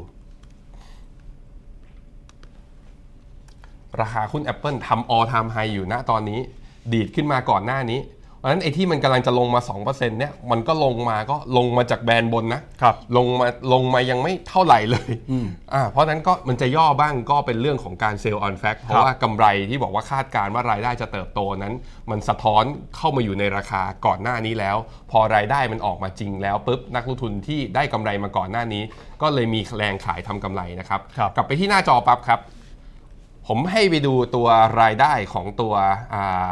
ราคาหุ้น Apple ทำ all time high อยู่ณตอนนี้ดีดขึ้นมาก่อนหน้านี้เพราะฉะนั้นไอ้ที่มันกำลังจะลงมา สองเปอร์เซ็นต์ เนี่ยมันก็ลงมาก็ลงมาจากแบรนด์บนนะครับลงมาลงมายังไม่เท่าไหร่เลยอ่าเพราะนั้นก็มันจะย่อบ้างก็เป็นเรื่องของการ sell on fact เพราะว่ากำไรที่บอกว่าคาดการณ์ว่ารายได้จะเติบโตนั้นมันสะท้อนเข้ามาอยู่ในราคาก่อนหน้านี้แล้วพอรายได้มันออกมาจริงแล้วปุ๊บนักลงทุนที่ได้กำไรมาก่อนหน้านี้ก็เลยมีแรงขายทำกำไรนะครับกลับไปที่หน้าจอปั๊บครับผมให้ไปดูตัวรายได้ของตัวอ่า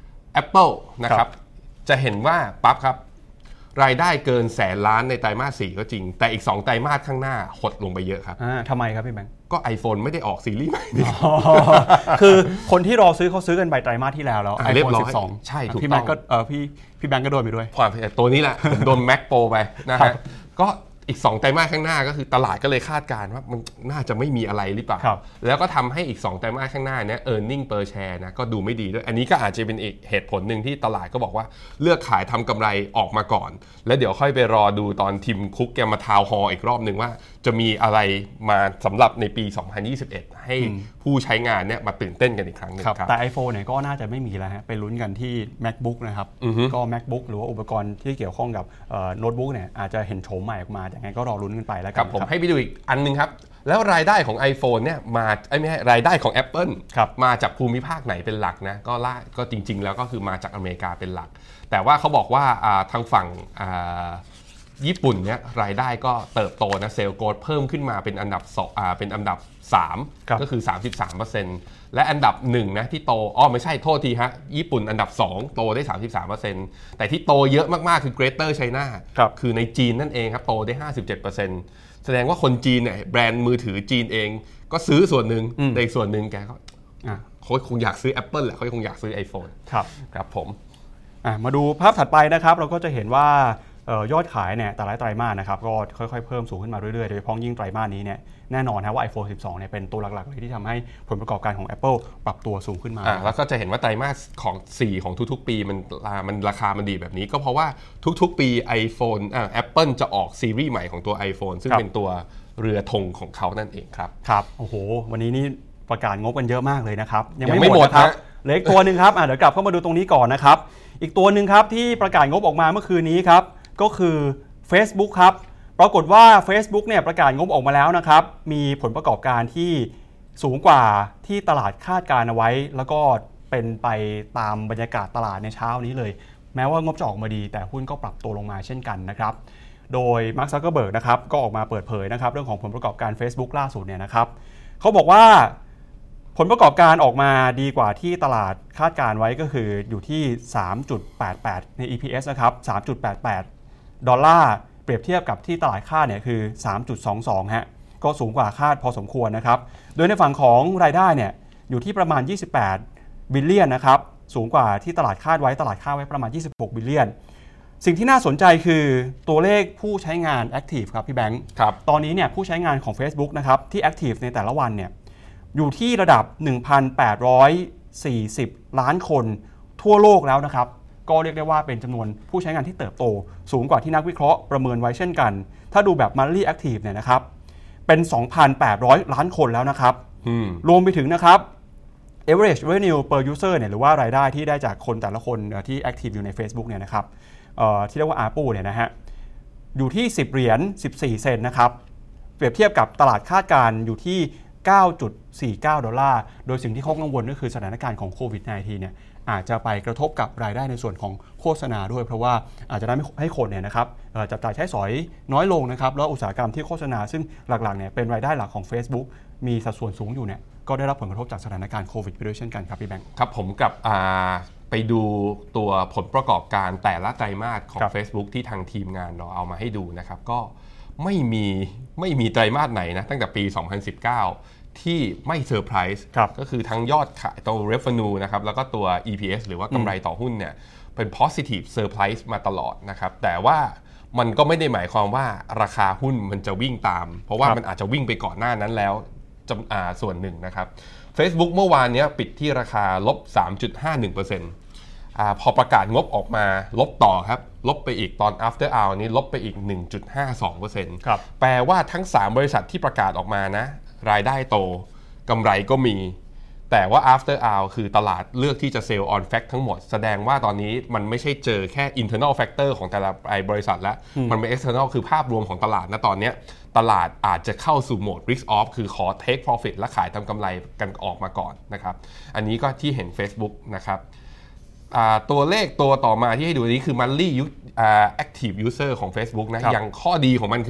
Apple นะครับจะเห็นว่าปั๊บครับรายได้เกินแสนล้านในไตรมาสสี่ก็จริงแต่อีกสองไตรมาสข้างหน้าหดลงไปเยอะครับอ่าทำไมครับพี่แบงค์ก็ iPhone ไม่ได้ออกซีรีส์ใหม่นี่คือคนที่รอซื้อเขาซื้อกันไปไตรมาสที่แล้วแล้ว iPhone สิบสองใช่ถูกต้องพี่แบงค์ก็เออพี่พี่แบงค์ก็โดนไปด้วยตัวนี้แหละผมโดน Mac Pro ไปนะฮะก็อีกสองไตรมาสข้างหน้าก็คือตลาดก็เลยคาดการณ์ว่ามันน่าจะไม่มีอะไรหรือเปล่าแล้วก็ทำให้อีกสองไตรมาสข้างหน้าเนี่ย earning per share นะก็ดูไม่ดีด้วยอันนี้ก็อาจจะเป็นอีกเหตุผลหนึ่งที่ตลาดก็บอกว่าเลือกขายทำกำไรออกมาก่อนแล้วเดี๋ยวค่อยไปรอดูตอนทีมคุกแกมาทาวน์ฮอลล์อีกรอบนึงว่าจะมีอะไรมาสำหรับในปีสองพันยี่สิบเอ็ดให้ผู้ใช้งานเนี่ยมาตื่นเต้นกันอีกครั้งนึงครับแต่ iPhone เนี่ยก็น่าจะไม่มีแล้วฮะไปลุ้นกันที่ MacBook นะครับก็ MacBook หรือว่าอุปกรณ์ที่เกี่ยวข้องกับโน้ตบุ๊กเนี่ยอาจจะเห็นโฉมใหม่ออกมาอย่างไงก็รอลุ้นกันไปแล้วกันผมให้ไปดูอีกอันนึงครับแล้วรายได้ของ iPhone เนี่ยมาไม่ใช่รายได้ของ Apple มาจากภูมิภาคไหนเป็นหลักนะก็ล่าก็จริงๆแล้วก็คือมาจากอเมริกาเป็นหลักแต่ว่าเขาบอกว่าทางฝั่งญี่ปุ่นเนี่ยรายได้ก็เติบโตนะเซลล์โกรทเพิ่มขึ้นมาเป็นอันดับสองอ่าเป็นอันดับสามก็คือ สามสิบสามเปอร์เซ็นต์ และอันดับหนึ่งนะที่โตอ๋อไม่ใช่โทษทีฮะญี่ปุ่นอันดับสองโตได้ สามสิบสามเปอร์เซ็นต์ แต่ที่โตเยอะมากๆคือ Greater China คือในจีนนั่นเองครับโตได้ ห้าสิบเจ็ดเปอร์เซ็นต์ แสดงว่าคนจีนเนี่ยแบรนด์มือถือจีนเองก็ซื้อส่วนหนึ่งแต่อีกส่วนหนึ่งแกก็เขาคงอยากซื้อ Apple แหละเขาคงอยากซื้อ iPhone ครับครับผมมาดูภาพถัดไปนะครับเราก็จะเห็นว่ายอดขายเนี่ยแต่ละไตรมาสนะครับก็ค่อยๆเพิ่มสูงขึ้นมาเรื่อยๆโดยเฉพาะยิ่งไตรมาสนี้เนี่ยแน่นอนนะว่า iPhone สิบสองเนี่ยเป็นตัวหลักๆเลยที่ทำให้ผลประกอบการของ Apple ปรับตัวสูงขึ้นมาอ่าแล้วก็จะเห็นว่าไตรมาสของสี่ของทุกๆปีมันมันราคามันดีแบบนี้ก็เพราะว่าทุกๆปี iPhone อ่า Apple จะออกซีรีส์ใหม่ของตัว iPhone ซึ่งเป็นตัวเรือธงของเขานั่นเองครับครับโอ้โหวันนี้นี่ประกาศงบกันเยอะมากเลยนะครับยังไม่หมดครับเหลืออีกตัวนึงครับอ่าเดี๋ยวกลับเข้ามาดูตรงนี้ก่อนนะครับอีกตัวนึงครับที่ประกาศงบออกมาเมื่อคืนนี้ครับก็คือ Facebook ครับปรากฏว่า Facebook เนี่ยประกาศงบออกมาแล้วนะครับมีผลประกอบการที่สูงกว่าที่ตลาดคาดการเอาไว้แล้วก็เป็นไปตามบรรยากาศตลาดในเช้านี้เลยแม้ว่างบจะออกมาดีแต่หุ้นก็ปรับตัวลงมาเช่นกันนะครับโดย Mark Zuckerberg นะครับก็ออกมาเปิดเผยนะครับเรื่องของผลประกอบการ Facebook ล่าสุดเนี่ยนะครับเขาบอกว่าผลประกอบการออกมาดีกว่าที่ตลาดคาดการไว้ก็คืออยู่ที่ สามจุดแปดแปด ใน อี พี เอส นะครับ สามจุดแปดแปด ดอลลาร์เปรียบเทียบกับที่ตลาดคาดเนี่ยคือ สามจุดสองสอง ฮะก็สูงกว่าคาดพอสมควรนะครับโดยในฝั่งของรายได้เนี่ยอยู่ที่ประมาณยี่สิบแปดบิลเลียนนะครับสูงกว่าที่ตลาดคาดไว้ตลาดคาดไว้ประมาณยี่สิบหกบิลเลียนสิ่งที่น่าสนใจคือตัวเลขผู้ใช้งาน Active ครับพี่แบงค์ตอนนี้เนี่ยผู้ใช้งานของ Facebook นะครับที่ Active ในแต่ละวันเนี่ยอยู่ที่ระดับ หนึ่งพันแปดร้อยสี่สิบ ล้านคนทั่วโลกแล้วนะครับก็เรียกได้ว่าเป็นจำนวนผู้ใช้งานที่เติบโตสูงกว่าที่นักวิเคราะห์ประเมินไว้เช่นกันถ้าดูแบบ Monthly Active เนี่ยนะครับเป็น สองพันแปดร้อย ล้านคนแล้วนะครับรวมไปถึงนะครับ Average Revenue per User เนี่ยหรือว่ารายได้ที่ได้จากคนแต่ละคนที่ Active อยู่ใน Facebook เนี่ยนะครับที่เรียกว่า อาร์ พี ยู เนี่ยนะฮะอยู่ที่สิบเหรียญสิบสี่เซนต์นะครับเปรียบเทียบกับตลาดคาดการณ์อยู่ที่ เก้าจุดสี่เก้า ดอลลาร์โดยสิ่งที่เขากังวลก็คือสถานการณ์ของโควิด สิบเก้า เนี่ยอาจจะไปกระทบกับรายได้ในส่วนของโฆษณาด้วยเพราะว่าอาจจะทำให้คนเนี่ยนะครับจับจ่ายใช้สอยน้อยลงนะครับแล้วอุตสาหกรรมที่โฆษณาซึ่งหลักๆเนี่ยเป็นรายได้หลักของ Facebook มีสัดส่วนสูงอยู่เนี่ยก็ได้รับผลกระทบจากสถานการณ์โควิดไปด้วยเช่นกันครับพี่แบงค์ครับผมกับไปดูตัวผลประกอบการแต่ละไตรมาสของ Facebook ที่ทางทีมงานเราเอามาให้ดูนะครับก็ไม่มีไม่มีไตรมาสไหนนะตั้งแต่ปีสองพันสิบเก้าที่ไม่เซอร์ไพรส์ก็คือทั้งยอดขายตัว revenue นะครับแล้วก็ตัว อี พี เอส หรือว่ากำไรต่อหุ้นเนี่ยเป็น positive surprise มาตลอดนะครับแต่ว่ามันก็ไม่ได้หมายความว่าราคาหุ้นมันจะวิ่งตามเพราะว่ามันอาจจะวิ่งไปก่อนหน้านั้นแล้วส่วนหนึ่งนะครับ Facebook เมื่อวานนี้ปิดที่ราคาลบ สามจุดห้าหนึ่งเปอร์เซ็นต์ อ่าพอประกาศงบออกมาลบต่อครับลบไปอีกตอน after hour นี้ลบไปอีก หนึ่งจุดห้าสองเปอร์เซ็นต์ ครับแปลว่าทั้งสามบริษัทที่ประกาศออกมานะรายได้โตกำไรก็มีแต่ว่า after hour คือตลาดเลือกที่จะ sell on fact ทั้งหมดแสดงว่าตอนนี้มันไม่ใช่เจอแค่ internal factor ของแต่ละบริษัทแล้วมันเป็น external คือภาพรวมของตลาดนะตอนนี้ตลาดอาจจะเข้าสู่โหมด risk off คือขอ take profit และขายทำกำไรกันออกมาก่อนนะครับอันนี้ก็ที่เห็น Facebook นะครับตัวเลขตัวต่อมาที่ให้ดูนี้คือ monthly active user ของ Facebook นะอย่างข้อดีของมันคือ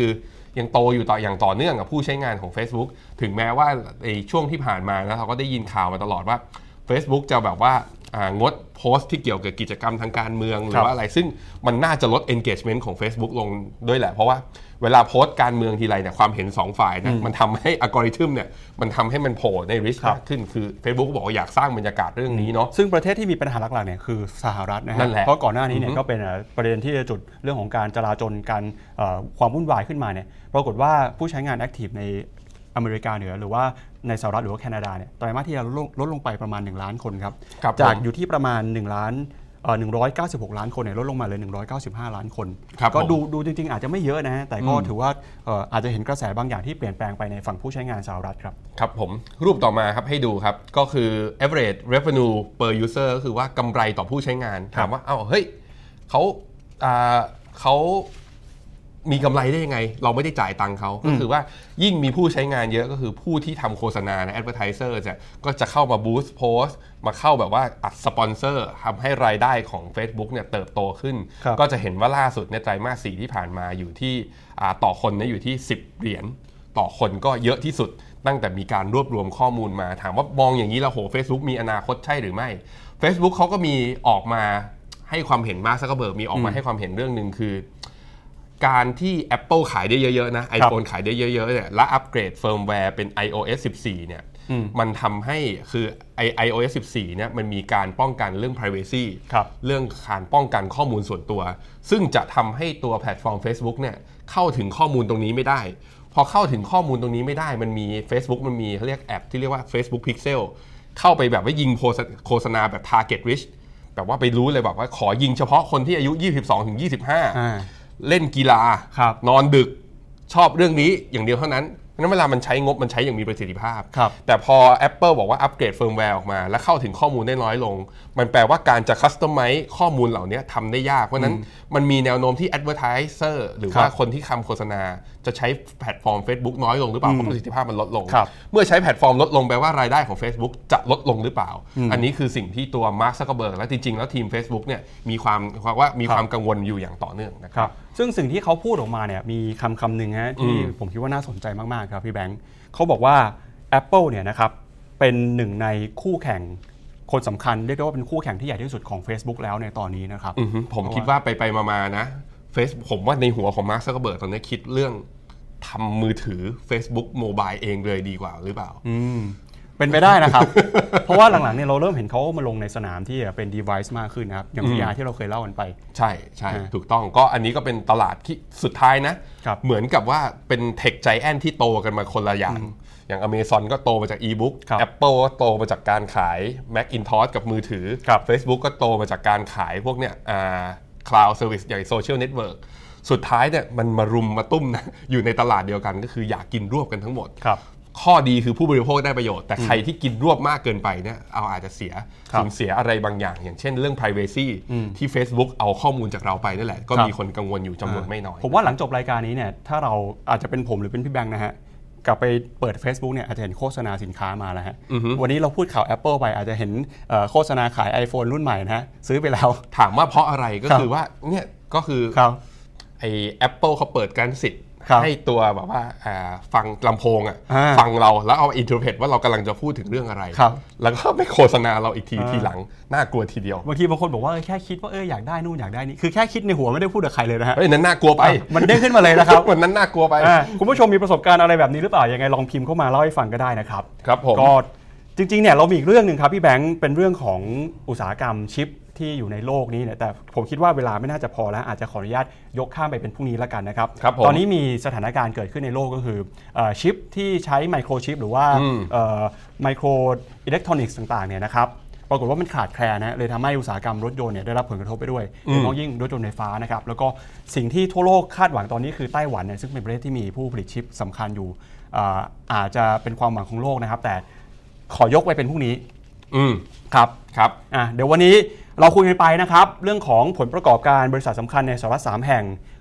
ยังโตอยู่ต่ออย่างต่อเนื่องกับผู้ใช้งานของ Facebook ถึงแม้ว่าในช่วงที่ผ่านมานะเราก็ได้ยินข่าวมาตลอดว่า Facebook จะแบบว่างดโพสต์ที่เกี่ยวกับกิจกรรมทางการเมืองหรือว่าอะไรซึ่งมันน่าจะลด engagement ของ Facebook ลงด้วยแหละเพราะว่าเวลาโพสต์การเมืองทีไรเนี่ยความเห็นสองฝ่ายนะมันทำให้อัลกอริทึมเนี่ยมันทำให้มันโผล่ใน risk มากขึ้นคือ Facebook บอกว่าอยากสร้างบรรยากาศเรื่องนี้เนาะซึ่งประเทศที่มีปัญหาหลักๆเนี่ยคือสหรัฐนะฮะเพราะก่อนหน้านี้เนี่ยก็เป็นประเด็นที่จะจุดเรื่องของการจลาจลการความวุ่นวายขึ้นมาเนี่ยปรากฏว่าผู้ใช้งาน active ในอเมริกาเหนือหรือว่าในสหรัฐหรือว่าแคนาดาเนี่ยไตรมาสที่แล้วลดลงไปประมาณหนึ่งล้านคนครับจากอยู่ที่ประมาณหนึ่งล้านเอ่อหนึ่งร้อยเก้าสิบหกล้านคนเนี่ยลดลงมาเลยหนึ่งร้อยเก้าสิบห้าล้านคนก็ดูดูจริงๆอาจจะไม่เยอะนะฮะแต่ก็ถือว่าเอ่ออาจจะเห็นกระแสบางอย่างที่เปลี่ยนแปลงไปในฝั่งผู้ใช้งานสหรัฐครับครับผมรูปต่อมาครับให้ดูครับก็คือ average revenue per user ก็คือว่ากำไรต่อผู้ใช้งานถามว่าเอ้าเฮ้ยเขาอ่าเขามีกำไรได้ยังไงเราไม่ได้จ่ายตังค์เขาก็คือว่ายิ่งมีผู้ใช้งานเยอะก็คือผู้ที่ทำโฆษณานะ advertiser จะก็จะเข้ามา boost post มาเข้าแบบว่าอัดสปอนเซอร์ทำให้รายได้ของ Facebook เนี่ยเติบโตขึ้นก็จะเห็นว่าล่าสุดในไตรมาสสี่ที่ผ่านมาอยู่ที่ต่อคนเนี่ยอยู่ที่สิบเหรียญต่อคนก็เยอะที่สุดตั้งแต่มีการรวบรวมข้อมูลมาถามว่ามองอย่างนี้แล้วโห Facebook มีอนาคตใช่หรือไม่ Facebook เขาก็มีออกมาให้ความเห็นมาร์ค ซักเคอร์เบิร์กมีออกมาให้ความเห็นเรื่องนึงคือการที่ Apple ขายได้เยอะๆนะ iPhone ขายได้เยอะๆเนี่ยและอัปเกรดเฟิร์มแวร์เป็น ไอ โอ เอส สิบสี่เนี่ยมันทำให้คือ ไอ โอ เอส สิบสี่เนี่ยมันมีการป้องกันเรื่อง privacy เรื่องการป้องกันข้อมูลส่วนตัวซึ่งจะทำให้ตัวแพลตฟอร์ม Facebook เนี่ยเข้าถึงข้อมูลตรงนี้ไม่ได้พอเข้าถึงข้อมูลตรงนี้ไม่ได้มันมี Facebook มันมีเขาเรียกแอปที่เรียกว่า Facebook Pixel เข้าไปแบบว่ายิงโฆษณาแบบ target rich แบบว่าไปรู้เลยแบบว่าขอยิงเฉพาะคนที่อายุ ยี่สิบสองถึงยี่สิบห้า เล่นกีฬานอนดึกชอบเรื่องนี้อย่างเดียวเท่านั้นนั้นเวลามันใช้งบมันใช้อย่างมีประสิทธิภาพแต่พอ Apple บอกว่าอัปเกรดเฟิร์มแวร์ออกมาและเข้าถึงข้อมูลได้น้อยลงมันแปลว่าการจะคัสตอมไมซ์ข้อมูลเหล่านี้ทำได้ยากเพราะนั้นมันมีแนวโน้มที่ Advertiser หรือว่าคนที่ทำโฆษณาจะใช้แพลตฟอร์ม Facebook น้อยลงหรือเปล่าเพราะประสิทธิภาพมันลดลงเมื่อใช้แพลตฟอร์มลดลงแปลว่ารายได้ของ Facebook จะลดลงหรือเปล่าอันนี้คือสิ่งที่ตัว Mark Zuckerberg และจริงๆแล้วทีม Facebook เนี่ยมีความว่ามีความกังวลอยู่อย่างต่อเนื่องนะครับซึ่งสิ่งที่เขาพูดออกมาเนี่ยมีคำคำหนึ่งฮะที่ผมคิดว่าน่าสนใจมากๆครับพี่แบงค์เขาบอกว่า Apple เนี่ยนะครับเป็นหนึ่งในคู่แข่งคนสำคัญเรียกได้ว่าเป็นคู่แข่งที่ใหญ่ที่สุดของ Facebook แล้วในตอนนี้นะครับผมคิดว่าไปๆมาๆนะ Facebook ผมว่าในหัวของ Mark Zuckerberg ตอนนี้คิดเรื่องทำมือถือ Facebook Mobile เองเลยดีกว่าหรือเปล่าอืมเป็นไปได้นะครับ เพราะว่าหลังๆเนี่ยเราเริ่มเห็นเขามาลงในสนามที่เป็น device มากขึ้นนะครับอย่าง วี อาร์ ที่เราเคยเล่ากันไปใช่ใช่ถูกต้องก็อันนี้ก็เป็นตลาดที่สุดท้ายนะเหมือนกับว่าเป็น Tech Giant ที่โตกันมาคนละอย่างอย่าง Amazon ก็โตมาจาก e-book Apple ก็โตมาจากการขาย Macintosh กับมือถือ Facebook ก็โตมาจากการขายพวกเนี้ยอ่า Cloud Service อย่าง Social Network สุดท้ายเนี่ยมันมารุมมาตุ้มนะอยู่ในตลาดเดียวกันก็คืออยากกินรวบกันทั้งหมดข้อดีคือผู้บริโภคได้ประโยชน์แต่ใครที่กินรวบมากเกินไปเนี่ยเอาอาจจะเสียสูญเสียอะไรบางอย่างอย่างเช่นเรื่อง privacy ที่ Facebook เอาข้อมูลจากเราไปนั่นแหละก็มีคนกังวลอยู่จำนวนไม่น้อยผมว่าหลังจบรายการนี้เนี่ยถ้าเราอาจจะเป็นผมหรือเป็นพี่แบงค์นะฮะกลับไปเปิด Facebook เนี่ยอาจจะเห็นโฆษณาสินค้ามาแล้วฮะวันนี้เราพูดข่าว Apple ไปอาจจะเห็นโฆษณาขาย iPhone รุ่นใหม่นะฮะซื้อไปแล้วถามว่าเพราะอะไรก็คือว่าเนี่ยก็คือไอ้ Apple เขาเปิดการสิทธิ์ให้ตัวแบบว่าฟังลำโพงอ่ะฟังเราแล้วเอาอินเทอร์เพตว่าเรากำลังจะพูดถึงเรื่องอะไรแล้วก็ไปโฆษณาเราอีกทีทีหลังน่ากลัวทีเดียวบางทีบางคนบอกว่าแค่คิดว่าเอออยากได้นู่นอยากได้นี่คือแค่คิดในหัวไม่ได้พูดกับใครเลยนะฮะเอ้ยนั้นน่ากลัวไปมันเด้งขึ้นมาเลยนะครับมันนั้นน่ากลัวไปคุณผู้ชมมีประสบการณ์อะไรแบบนี้หรือเปล่ายังไงลองพิมพ์เข้ามาเล่าให้ฟังก็ได้นะครับครับผมก็จริงๆเนี่ยเรามีอีกเรื่องนึงครับพี่แบงค์เป็นเรื่องของอุตสาหกรรมชิปที่อยู่ในโลกนี้เนี่ยแต่ผมคิดว่าเวลาไม่น่าจะพอแล้วอาจจะขออนุญาตยกข้ามไปเป็นพรุ่งนี้แล้วกันนะครับตอนนี้มีสถานการณ์เกิดขึ้นในโลกก็คือชิปที่ใช้ไมโครชิปหรือว่าไมโครอิเล็กทรอนิกส์ต่างๆเนี่ยนะครับปรากฏว่ามันขาดแคลนนะเลยทำให้อุตสาหกรรมรถยนต์เนี่ยได้รับผลกระทบไปด้วยโดยเฉพาะยิ่งรถยนต์ไฟฟ้านะครับแล้วก็สิ่งที่ทั่วโลกคาดหวังตอนนี้คือไต้หวันเนี่ยซึ่งเป็นประเทศที่มีผู้ผลิตชิปสำคัญอยู่อาจจะเป็นความหวังของโลกนะครับแต่ขอยกไว้เป็นพรุ่งนี้อืมครับครับอ่ะเดี๋ยววันนี้เราคุยกันไปนะครับเรื่องของผลประกอบการบริษัทสำคัญในสหรัฐสามแห่ง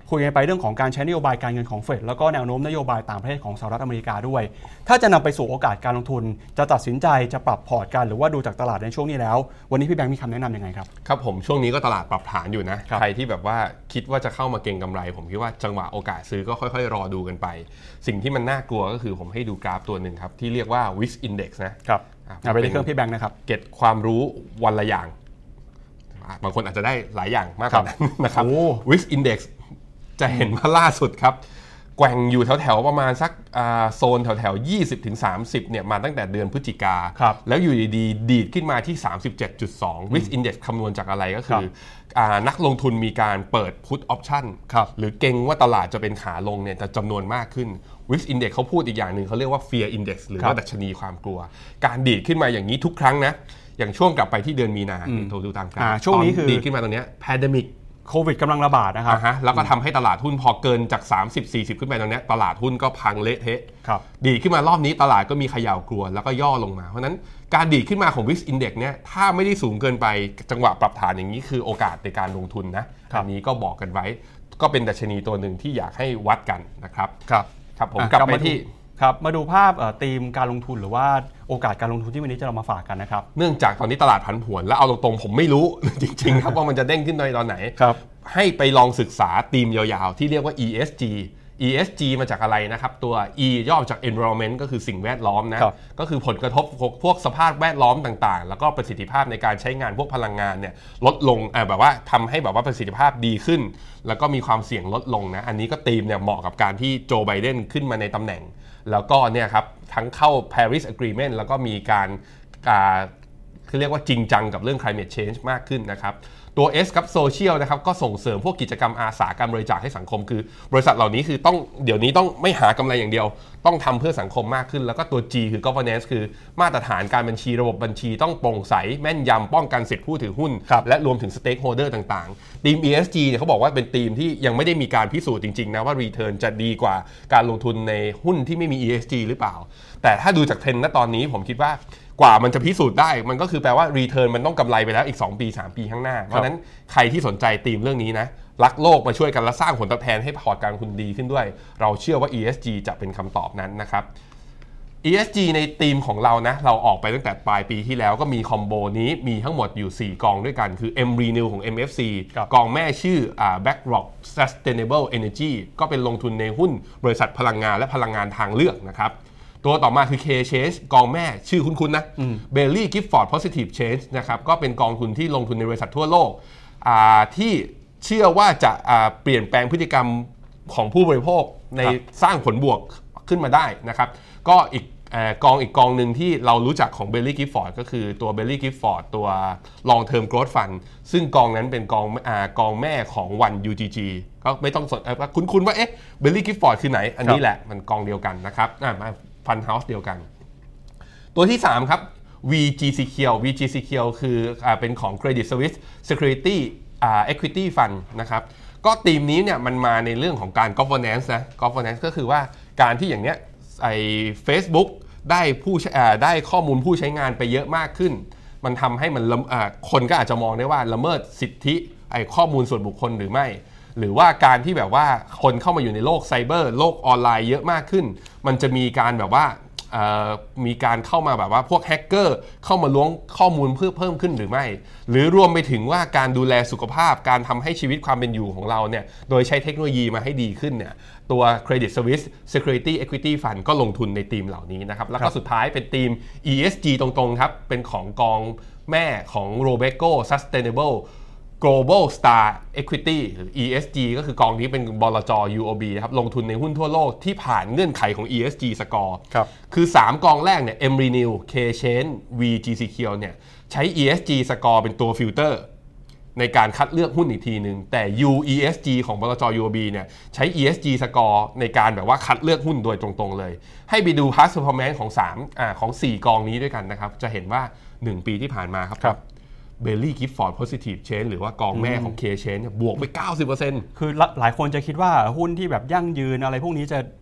คุยกันไปเรื่องของการใช้นโยบายการเงินของเฟดแล้วก็แนวโน้มนโยบายต่างประเทศของสหรัฐอเมริกาด้วยถ้าจะนำไปสู่โอกาสการลงทุนจะตัดสินใจจะปรับพอร์ตกันหรือว่าดูจากตลาดในช่วงนี้แล้ววันนี้พี่แบงค์มีคำแนะนำยังไงครับครับผมช่วงนี้ก็ตลาดปรับฐานอยู่นะใครที่แบบว่าคิดว่าจะเข้ามาเก็งกำไรผมคิดว่าจังหวะโอกาสซื้อก็ค่อยๆรอดูกันไปสิ่งที่มันน่ากลัวก็คือผมให้ดูกราฟตัวหนึ่งครับที่เรียกว่า วิ ไอ เอ็กซ์ Index นะครับเอาไปที่เครื่องพี่แบงค์นะครับเก็บความรู้วันละอย่างบางคนอาจจะได้หลายอย่างมากกว่านั้นนะครับ วิ ไอ เอ็กซ์ Index จะเห็นว่าล่าสุดครับแกว่งอยู่แถวๆประมาณสักโซนแถวๆ ยี่สิบถึงสามสิบ เนี่ยมาตั้งแต่เดือนพฤศจิกาแล้วอยู่ดีๆดีดขึ้นมาที่ สามสิบเจ็ดจุดสอง วิ ไอ เอ็กซ์ Index คำนวณจากอะไรก็คือนักลงทุนมีการเปิด Put Option หรือเก่งว่าตลาดจะเป็นขาลงเนี่ยจะจำนวนมากขึ้น วิ ไอ เอ็กซ์ Index เขาพูดอีกอย่างหนึ่งเขาเรียกว่า Fear Index หรือว่าดัชนีความกลัวการดีดขึ้นมาอย่างนี้ทุกครั้งนะอย่างช่วงกลับไปที่เดือนมีนาโทรดูตามกันช่วงนี้คือดีขึ้นมาตรงนี้ Pandemic โควิดกำลังระบาดนะครับแล้วก็ทำให้ตลาดหุ้นพอเกินจาก สามสิบ สี่สิบ ขึ้นไปตรงนี้ตลาดหุ้นก็พังเละเทะดีขึ้นมารอบนี้ตลาดก็มีเขย่ากลัวแล้วก็ย่อลงมาเพราะนั้นการดีขึ้นมาของ วิ ไอ เอ็กซ์ Index เนี่ยถ้าไม่ได้สูงเกินไปจังหวะปรับฐานอย่างนี้คือโอกาสในการลงทุนนะอันนี้ก็บอกกันไว้ก็เป็นดัชนีตัวหนึ่งที่อยากให้วัดกันนะครับครับครับผมกลับไปที่ครับมาดูภาพธีมการลงทุนหรือว่าโอกาสการลงทุนที่วันนี้จะเรามาฝากกันนะครับเนื่องจากตอนนี้ตลาดผันผวนแล้วเอาตรงๆผมไม่รู้จริงๆครับว่ามันจะเด้งขึ้นในตอนไหนให้ไปลองศึกษาธีมยาวๆที่เรียกว่า อี เอส จี อี เอส จี มาจากอะไรนะครับตัว E ย่อจาก environment ก็คือสิ่งแวดล้อมนะก็คือผลกระทบพวกสภาพแวดล้อมต่างๆแล้วก็ประสิทธิภาพในการใช้งานพวกพลังงานเนี่ยลดลงแบบว่าทำให้แบบว่าประสิทธิภาพดีขึ้นแล้วก็มีความเสี่ยงลดลงนะอันนี้ก็ธีมเนี่ยเหมาะกับการที่โจไบเดนขึ้นมาในตำแหน่งแล้วก็เนี่ยครับทั้งเข้า Paris Agreement แล้วก็มีการคือเรียกว่าจริงจังกับเรื่อง climate change มากขึ้นนะครับตัว S ครับโซเชียลนะครับก็ส่งเสริมพวกกิจกรรมอาสาการบริจาคให้สังคมคือบริษัทเหล่านี้คือต้องเดี๋ยวนี้ต้องไม่หากำไรอย่างเดียวต้องทำเพื่อสังคมมากขึ้นแล้วก็ตัว G คือ governance คือมาตรฐานการบัญชีระบบบัญชีต้องโปร่งใสแม่นยำป้องกันสิทธิผู้ถือหุ้นและรวมถึง stakeholder ต่างๆทีม อี เอส จี เนี่ยเขาบอกว่าเป็นทีมที่ยังไม่ได้มีการพิสูจน์จริงๆนะว่า return จะดีกว่าการลงทุนในหุ้นที่ไม่มี อี เอส จี หรือเปล่าแต่ถ้าดูจากเทรนด์ณตอนนี้ผมคิดว่ากว่ามันจะพิสูจน์ได้มันก็คือแปลว่า return มันต้องกำไรไปแล้วอีกสองปีสามปีข้างหน้าเพราะนั้นใครที่สนใจธีมเรื่องนี้นะรักโลกมาช่วยกันและสร้างผลตอบแทนให้พอร์ตการลงทุนดีขึ้นด้วยเราเชื่อว่า อี เอส จี จะเป็นคำตอบนั้นนะครับ อี เอส จี ในธีมของเรานะเราออกไปตั้งแต่ปลายปีที่แล้วก็มีคอมโบนี้มีทั้งหมดอยู่สี่กองด้วยกันคือ M Renew ของ เอ็ม เอฟ ซี กองแม่ชื่อ BlackRock Sustainable Energy ก็เป็นลงทุนในหุ้นบริษัทพลังงานและพลังงานทางเลือกนะครับตัวต่อมาคือ K-Change กองแม่ชื่อคุ้นๆนะ Bailey Gifford Positive Change นะครับก็เป็นกองทุนที่ลงทุนในบริษัททั่วโลกที่เชื่อว่าจะเปลี่ยนแปลงพฤติกรรมของผู้บริโภคในสร้างผลบวกขึ้นมาได้นะครับก็อีกกองอีกกองหนึ่งที่เรารู้จักของ Bailey Gifford ก็คือตัว Bailey Gifford ตัว Long Term Growth Fund ซึ่งกองนั้นเป็นกองกองแม่ของ วัน ยู จี จี ก็ไม่ต้องสนคุ้นๆว่าเอ๊ะ Bailey Gifford คือไหนอันนี้แหละมันกองเดียวกันนะครับมาฟันเฮาส์เดียวกันตัวที่สามครับ วี จี ซี Secure วี จี Secure คืออ่าเป็นของ Credit Suisse Security อ่า Equity Fund นะครับก็ธีมนี้เนี่ยมันมาในเรื่องของการ governance นะ governance ก็คือว่าการที่อย่างเนี้ยไอ้ Facebook ได้ผู้อ่าได้ข้อมูลผู้ใช้งานไปเยอะมากขึ้นมันทำให้มันอ่าคนก็อาจจะมองได้ว่าละเมิดสิทธิไอ้ข้อมูลส่วนบุคคลหรือไม่หรือว่าการที่แบบว่าคนเข้ามาอยู่ในโลกไซเบอร์โลกออนไลน์เยอะมากขึ้นมันจะมีการแบบว่ามีการเข้ามาแบบว่าพวกแฮกเกอร์เข้ามาล้วงข้อมูลเพื่อเพิ่มขึ้นหรือไม่หรือรวมไปถึงว่าการดูแลสุขภาพการทำให้ชีวิตความเป็นอยู่ของเราเนี่ยโดยใช้เทคโนโลยีมาให้ดีขึ้นเนี่ยตัว Credit Suisse Security Equity Fund ก็ลงทุนในธีมเหล่านี้นะครับแล้วก็สุดท้ายเป็นธีม อี เอส จี ตรงๆครับเป็นของกองแม่ของ Robeco Sustainable Global Star Equity หรือ อี เอส จี ก็คือกองนี้เป็นบลจ. ยู โอ บี ครับลงทุนในหุ้นทั่วโลกที่ผ่านเงื่อนไขของ อี เอส จี Score ครับคือสามกองแรกเนี่ย M Renew K-Change วี จี Secure เนี่ยใช้ อี เอส จี Score เป็นตัวฟิลเตอร์ในการคัดเลือกหุ้นอีกทีนึงแต่ ยู อี เอส จี ของบลจ. ยู โอ บี เนี่ยใช้ อี เอส จี Score ในการแบบว่าคัดเลือกหุ้นโดยตรงๆเลยให้ไปดู Past Performance ของสามอ่าของสี่กองนี้ด้วยกันนะครับจะเห็นว่าหนึ่งปีที่ผ่านมาครับBailey Gifford Positive Change หรือว่ากองแม่ของ K-Change บวกไป เก้าสิบเปอร์เซ็นต์คือหลายคนจะคิดว่าหุ้นที่แบบยั่งยืนอะไรพวกนี้จะ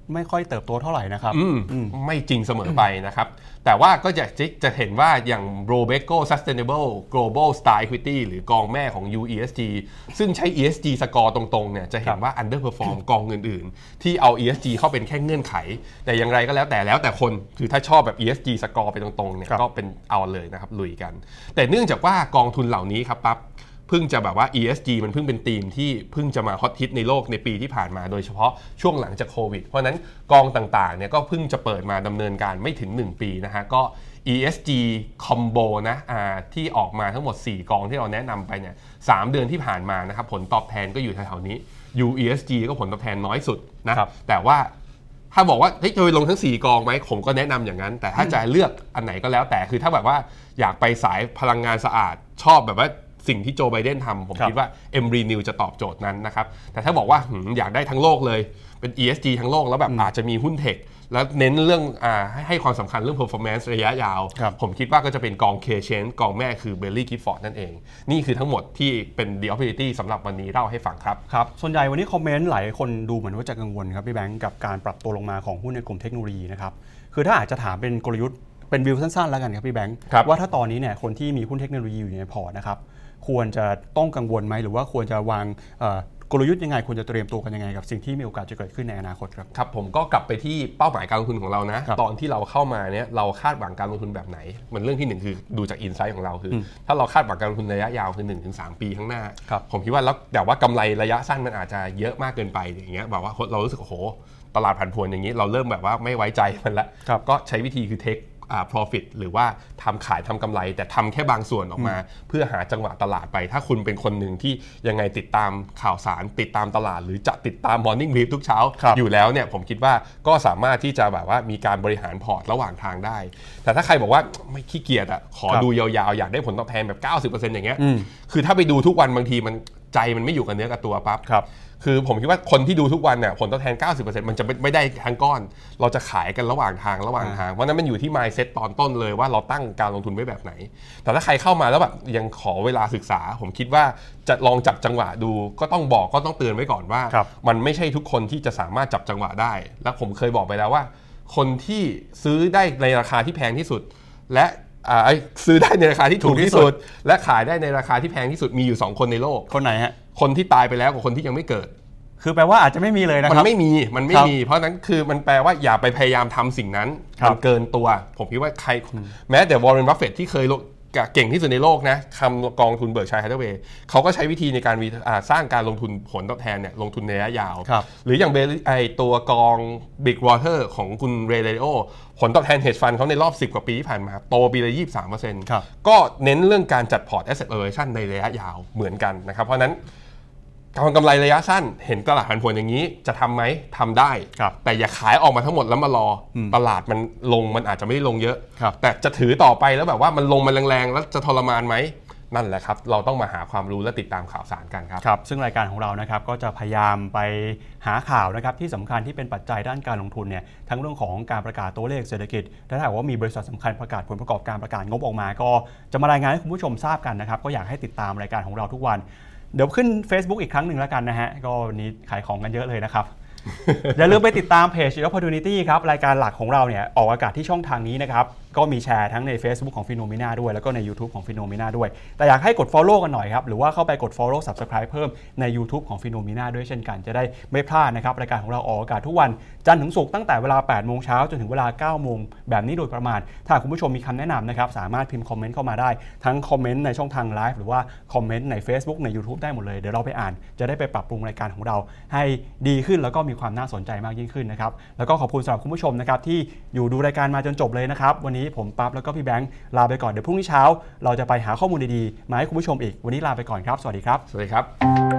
ไม่ค่อยเติบโตเท่าไหร่นะครับไม่จริงเสมอไปนะครับแต่ว่าก็จะจะเห็นว่าอย่าง Robeco Sustainable Global Star Equity หรือกองแม่ของ ยู อี เอส จี ซึ่งใช้ อี เอส จี สกอร์ตรงๆเนี่ยจะเห็นว่า underperform กองอื่นๆที่เอา อี เอส จี เข้าเป็นแค่เงื่อนไขแต่อย่างไรก็แล้วแต่แล้วแต่คนคือถ้าชอบแบบ อี เอส จี สกอร์ไปตรงๆเนี่ยก็เป็นเอาเลยนะครับลุยกันแต่เนื่องจากว่ากองทุนเหล่านี้ครับปั๊บเพิ่งจะแบบว่า อี เอส จี มันเพิ่งเป็นธีมที่เพิ่งจะมาฮอตฮิตในโลกในปีที่ผ่านมาโดยเฉพาะช่วงหลังจากโควิดเพราะนั้นกองต่างๆเนี่ยก็เพิ่งจะเปิดมาดำเนินการไม่ถึงหนึ่งปีนะฮะก็ อี เอส จี Combo นะอ่าที่ออกมาทั้งหมดสี่กองที่เราแนะนำไปเนี่ยสามเดือนที่ผ่านมานะครับผลตอบแทนก็อยู่แถวๆนี้ ยู อี เอส จี ก็ผลตอบแทนน้อยสุดนะแต่ว่าถ้าบอกว่าเฮ้ยจะไปลงทั้งสี่กองไหมผมก็แนะนำอย่างนั้นแต่ถ้าจะเลือกอันไหนก็แล้วแต่คือถ้าแบบว่าอยากไปสายพลังงานสะอาดชอบแบบว่าสิ่งที่โจไบเดนทำผมคิดว่า M-Renew จะตอบโจทย์นั้นนะครับแต่ถ้าบอกว่าอยากได้ทั้งโลกเลยเป็น อี เอส จี ทั้งโลกแล้วแบบอาจจะมีหุ้นเทคแล้วเน้นเรื่องอ่าให้ความสำคัญเรื่อง performance ระยะยาวผมคิดว่าก็จะเป็นกอง K-Change กองแม่คือ Berry Gifford นั่นเองนี่คือทั้งหมดที่เป็น The Opportunity สำหรับวันนี้เล่าให้ฟังครับครับส่วนใหญ่วันนี้คอมเมนต์หลายคนดูเหมือนว่าจะกังวลครับพี่แบงค์กับการปรับตัวลงมาของหุ้นในกลุ่มเทคโนโลยีนะครับคือถ้าอาจจะถามเป็นกลยุทธ์เป็นวิวสั้นๆแล้วกันครับพี่แบงค์ว่าถ้าตอนนี้เนี่ยคนที่มีหุ้นเทคโนโลยีอยู่ในพอร์ตนะครับควรจะต้องกังวลไหมหรือว่าควรจะวางกลยุทธ์ยังไงควรจะเตรียมตัวกันยังไงกับสิ่งที่มีโอกาสจะเกิดขึ้นในอนาคตครับครับผมก็กลับไปที่เป้าหมายการลงทุนของเรานะตอนที่เราเข้ามาเนี่ยเราคาดหวังการลงทุนแบบไหนมันเรื่องที่หนึ่งคือดูจากอินไซต์ของเราคือถ้าเราคาดหวังการลงทุนระยะยาวคือ หนึ่งถึงสาม ปีข้างหน้าผมคิดว่าแล้วแต่ว่ากำไรระยะสั้นมันอาจจะเยอะมากเกินไปอย่างเงี้ยแบบว่าเรารู้สึกโอ้โหตลาดผันผวนอย่างนี้เราเริ่มแบบว่าไม่ไว้ใจมันละก็ใช้วิธีคือเทคอ่า profit หรือว่าทำขายทำกำไรแต่ทำแค่บางส่วนออกมาเพื่อหาจังหวะตลาดไปถ้าคุณเป็นคนหนึ่งที่ยังไงติดตามข่าวสารติดตามตลาดหรือจะติดตาม morning brief ทุกเช้าอยู่แล้วเนี่ยผมคิดว่าก็สามารถที่จะแบบว่ามีการบริหารพอร์ตระหว่างทางได้แต่ถ้าใครบอกว่าไม่ขี้เกียจอ่ะขอดูยาวๆอยากได้ผลตอบแทนแบบ เก้าสิบเปอร์เซ็นต์ อย่างเงี้ยคือถ้าไปดูทุกวันบางทีมันใจมันไม่อยู่กับเนื้อกับตัวปั๊บคือผมคิดว่าคนที่ดูทุกวันเนี่ยผลตอบแทน เก้าสิบเปอร์เซ็นต์ มันจะไม่ได้ทั้งก้อนเราจะขายกันระหว่างทางระหว่างทางเพราะนั้นมันอยู่ที่ mindset ตอนต้นเลยว่าเราตั้งการลงทุนไว้แบบไหนแต่ถ้าใครเข้ามาแล้วแบบยังขอเวลาศึกษาผมคิดว่าจะลองจับจังหวะดูก็ต้องบอกก็ต้องเตือนไว้ก่อนว่ามันไม่ใช่ทุกคนที่จะสามารถจับจังหวะได้และผมเคยบอกไปแล้วว่าคนที่ซื้อได้ในราคาที่แพงที่สุดและซื้อได้ในราคาที่ถูกที่สุดและขายได้ในราคาที่แพงที่สุดมีอยู่สองคนในโลกคนไหนฮะคนที่ตายไปแล้วกับคนที่ยังไม่เกิดคือแปลว่าอาจจะไม่มีเลยนะครับมันไม่มีมันไม่มีเพราะนั้นคือมันแปลว่าอย่าไปพยายามทำสิ่งนั้นมันเกินตัวผมคิดว่าใครแม้แต่วอร์เรน บัฟเฟตต์ที่เคยเก่งที่สุดในโลกนะคำกองทุนเบิร์กชัย แฮทเธอเวย์เขาก็ใช้วิธีในการสร้างการลงทุนผลตอบแทนเนี่ยลงทุนในระยะยาวหรืออย่างไอตัวกอง Big Water ของคุณเรย์ เดลิโอผลตอบแทน hedge fund เขาในรอบสิบกว่าปีที่ผ่านมาโตปีละ ยี่สิบสามเปอร์เซ็นต์ ก็เน้นเรื่องการจัดพอร์ต asset allocation ในระยะยาวเหมือนกันนะครับเพราะนั้นการกำไรระยะสั้นเห็นตลาดผันผวนอย่างนี้จะทำไหมทำได้แต่อย่าขายออกมาทั้งหมดแล้วมารอตลาดมันลงมันอาจจะไม่ได้ลงเยอะแต่จะถือต่อไปแล้วแบบว่ามันลงมาแรงๆแล้วจะทรมานไหมนั่นแหละครับเราต้องมาหาความรู้และติดตามข่าวสารกันครับครับซึ่งรายการของเรานะครับก็จะพยายามไปหาข่าวนะครับที่สำคัญที่เป็นปัจจัยด้านการลงทุนเนี่ยทั้งเรื่องของการประกาศตัวเลขเศรษฐกิจและถ้าว่ามีบริษัทสำคัญประกาศผลประกอบการประกาศงบออกมาก็จะมารายงานให้คุณผู้ชมทราบกันนะครับก็อยากให้ติดตามรายการของเราทุกวันเดี๋ยวขึ้น Facebook อีกครั้งหนึ่งแล้วกันนะฮะก็วันนี้ขายของกันเยอะเลยนะครับ อย่าลืมไปติดตามเพจ Opportunity ครับรายการหลักของเราเนี่ยออกอากาศที่ช่องทางนี้นะครับก็มีแชร์ทั้งใน Facebook ของ Phenomena ด้วยแล้วก็ใน YouTube ของ Phenomena ด้วยแต่อยากให้กด Follow กันหน่อยครับหรือว่าเข้าไปกด Follow Subscribe เพิ่มใน YouTube ของ Phenomena ด้วยเช่นกันจะได้ไม่พลาดนะครับรายการของเราออกอากาศทุกวันจันทร์ถึงศุกร์ตั้งแต่เวลา แปดโมงเช้าจนถึงเวลา เก้าโมงแบบนี้โดยประมาณถ้าคุณผู้ชมมีคำแนะนำนะครับสามารถพิมพ์คอมเมนต์เข้ามาได้ทั้งคอมเมนต์ในช่องทางไลฟ์หรือว่าคอมเมนต์ใน Facebook ใน YouTube ได้หมดเลยเดี๋ยวเราไปอ่านจะได้ไปปรับปรุงรายการของเราให้ดีขึ้นแล้วก็มีความน่าสนใจมากยิ่งขึ้นนะครับแล้วก็ขอบคุณสำหรับคุณผู้ชมนะครับที่อยู่ดูรายการมาจนจบเลยนะครับวันนี้ผมปั๊บแล้วก็พี่แบงค์ลาไปก่อนเดี๋ยวพรุ่งนี้เช้าเราจะไปหาข้อมูลดีๆมาให้คุณผู้ชมอีกวันนี้ลาไปก่อนครับสวัสดีครับสวัสดีครับ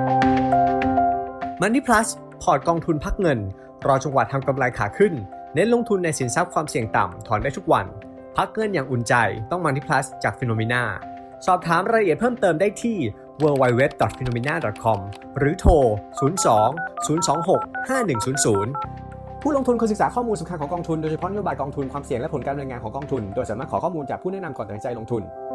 Money Plus พอร์ตกองทุนพักเงินรอจังหวะทำกำไรขาขึ้นเน้นลงทุนในสินทรัพย์ความเสี่ยงต่ำถอนได้ทุกวันพักเงินอย่างอุ่นใจต้อง Money Plus จาก Phenomena สอบถามรายละเอียดเพิ่มเติมได้ที่ ดับเบิลยู ดับเบิลยู ดับเบิลยู ดอท ฟีโนเมนา ดอท คอม หรือโทรศูนย์ สอง ศูนย์ สอง หก ห้า หนึ่ง ศูนย์ ศูนย์ผู้ลงทุนควรศึกษาข้อมูลสำคัญของกองทุนโดยเฉพาะนโยบายกองทุนความเสี่ยงและผลการดำเนินงานของกองทุนโดยสามารถขอข้อมูลจากผู้แนะนำก่อนตัดสินใจลงทุน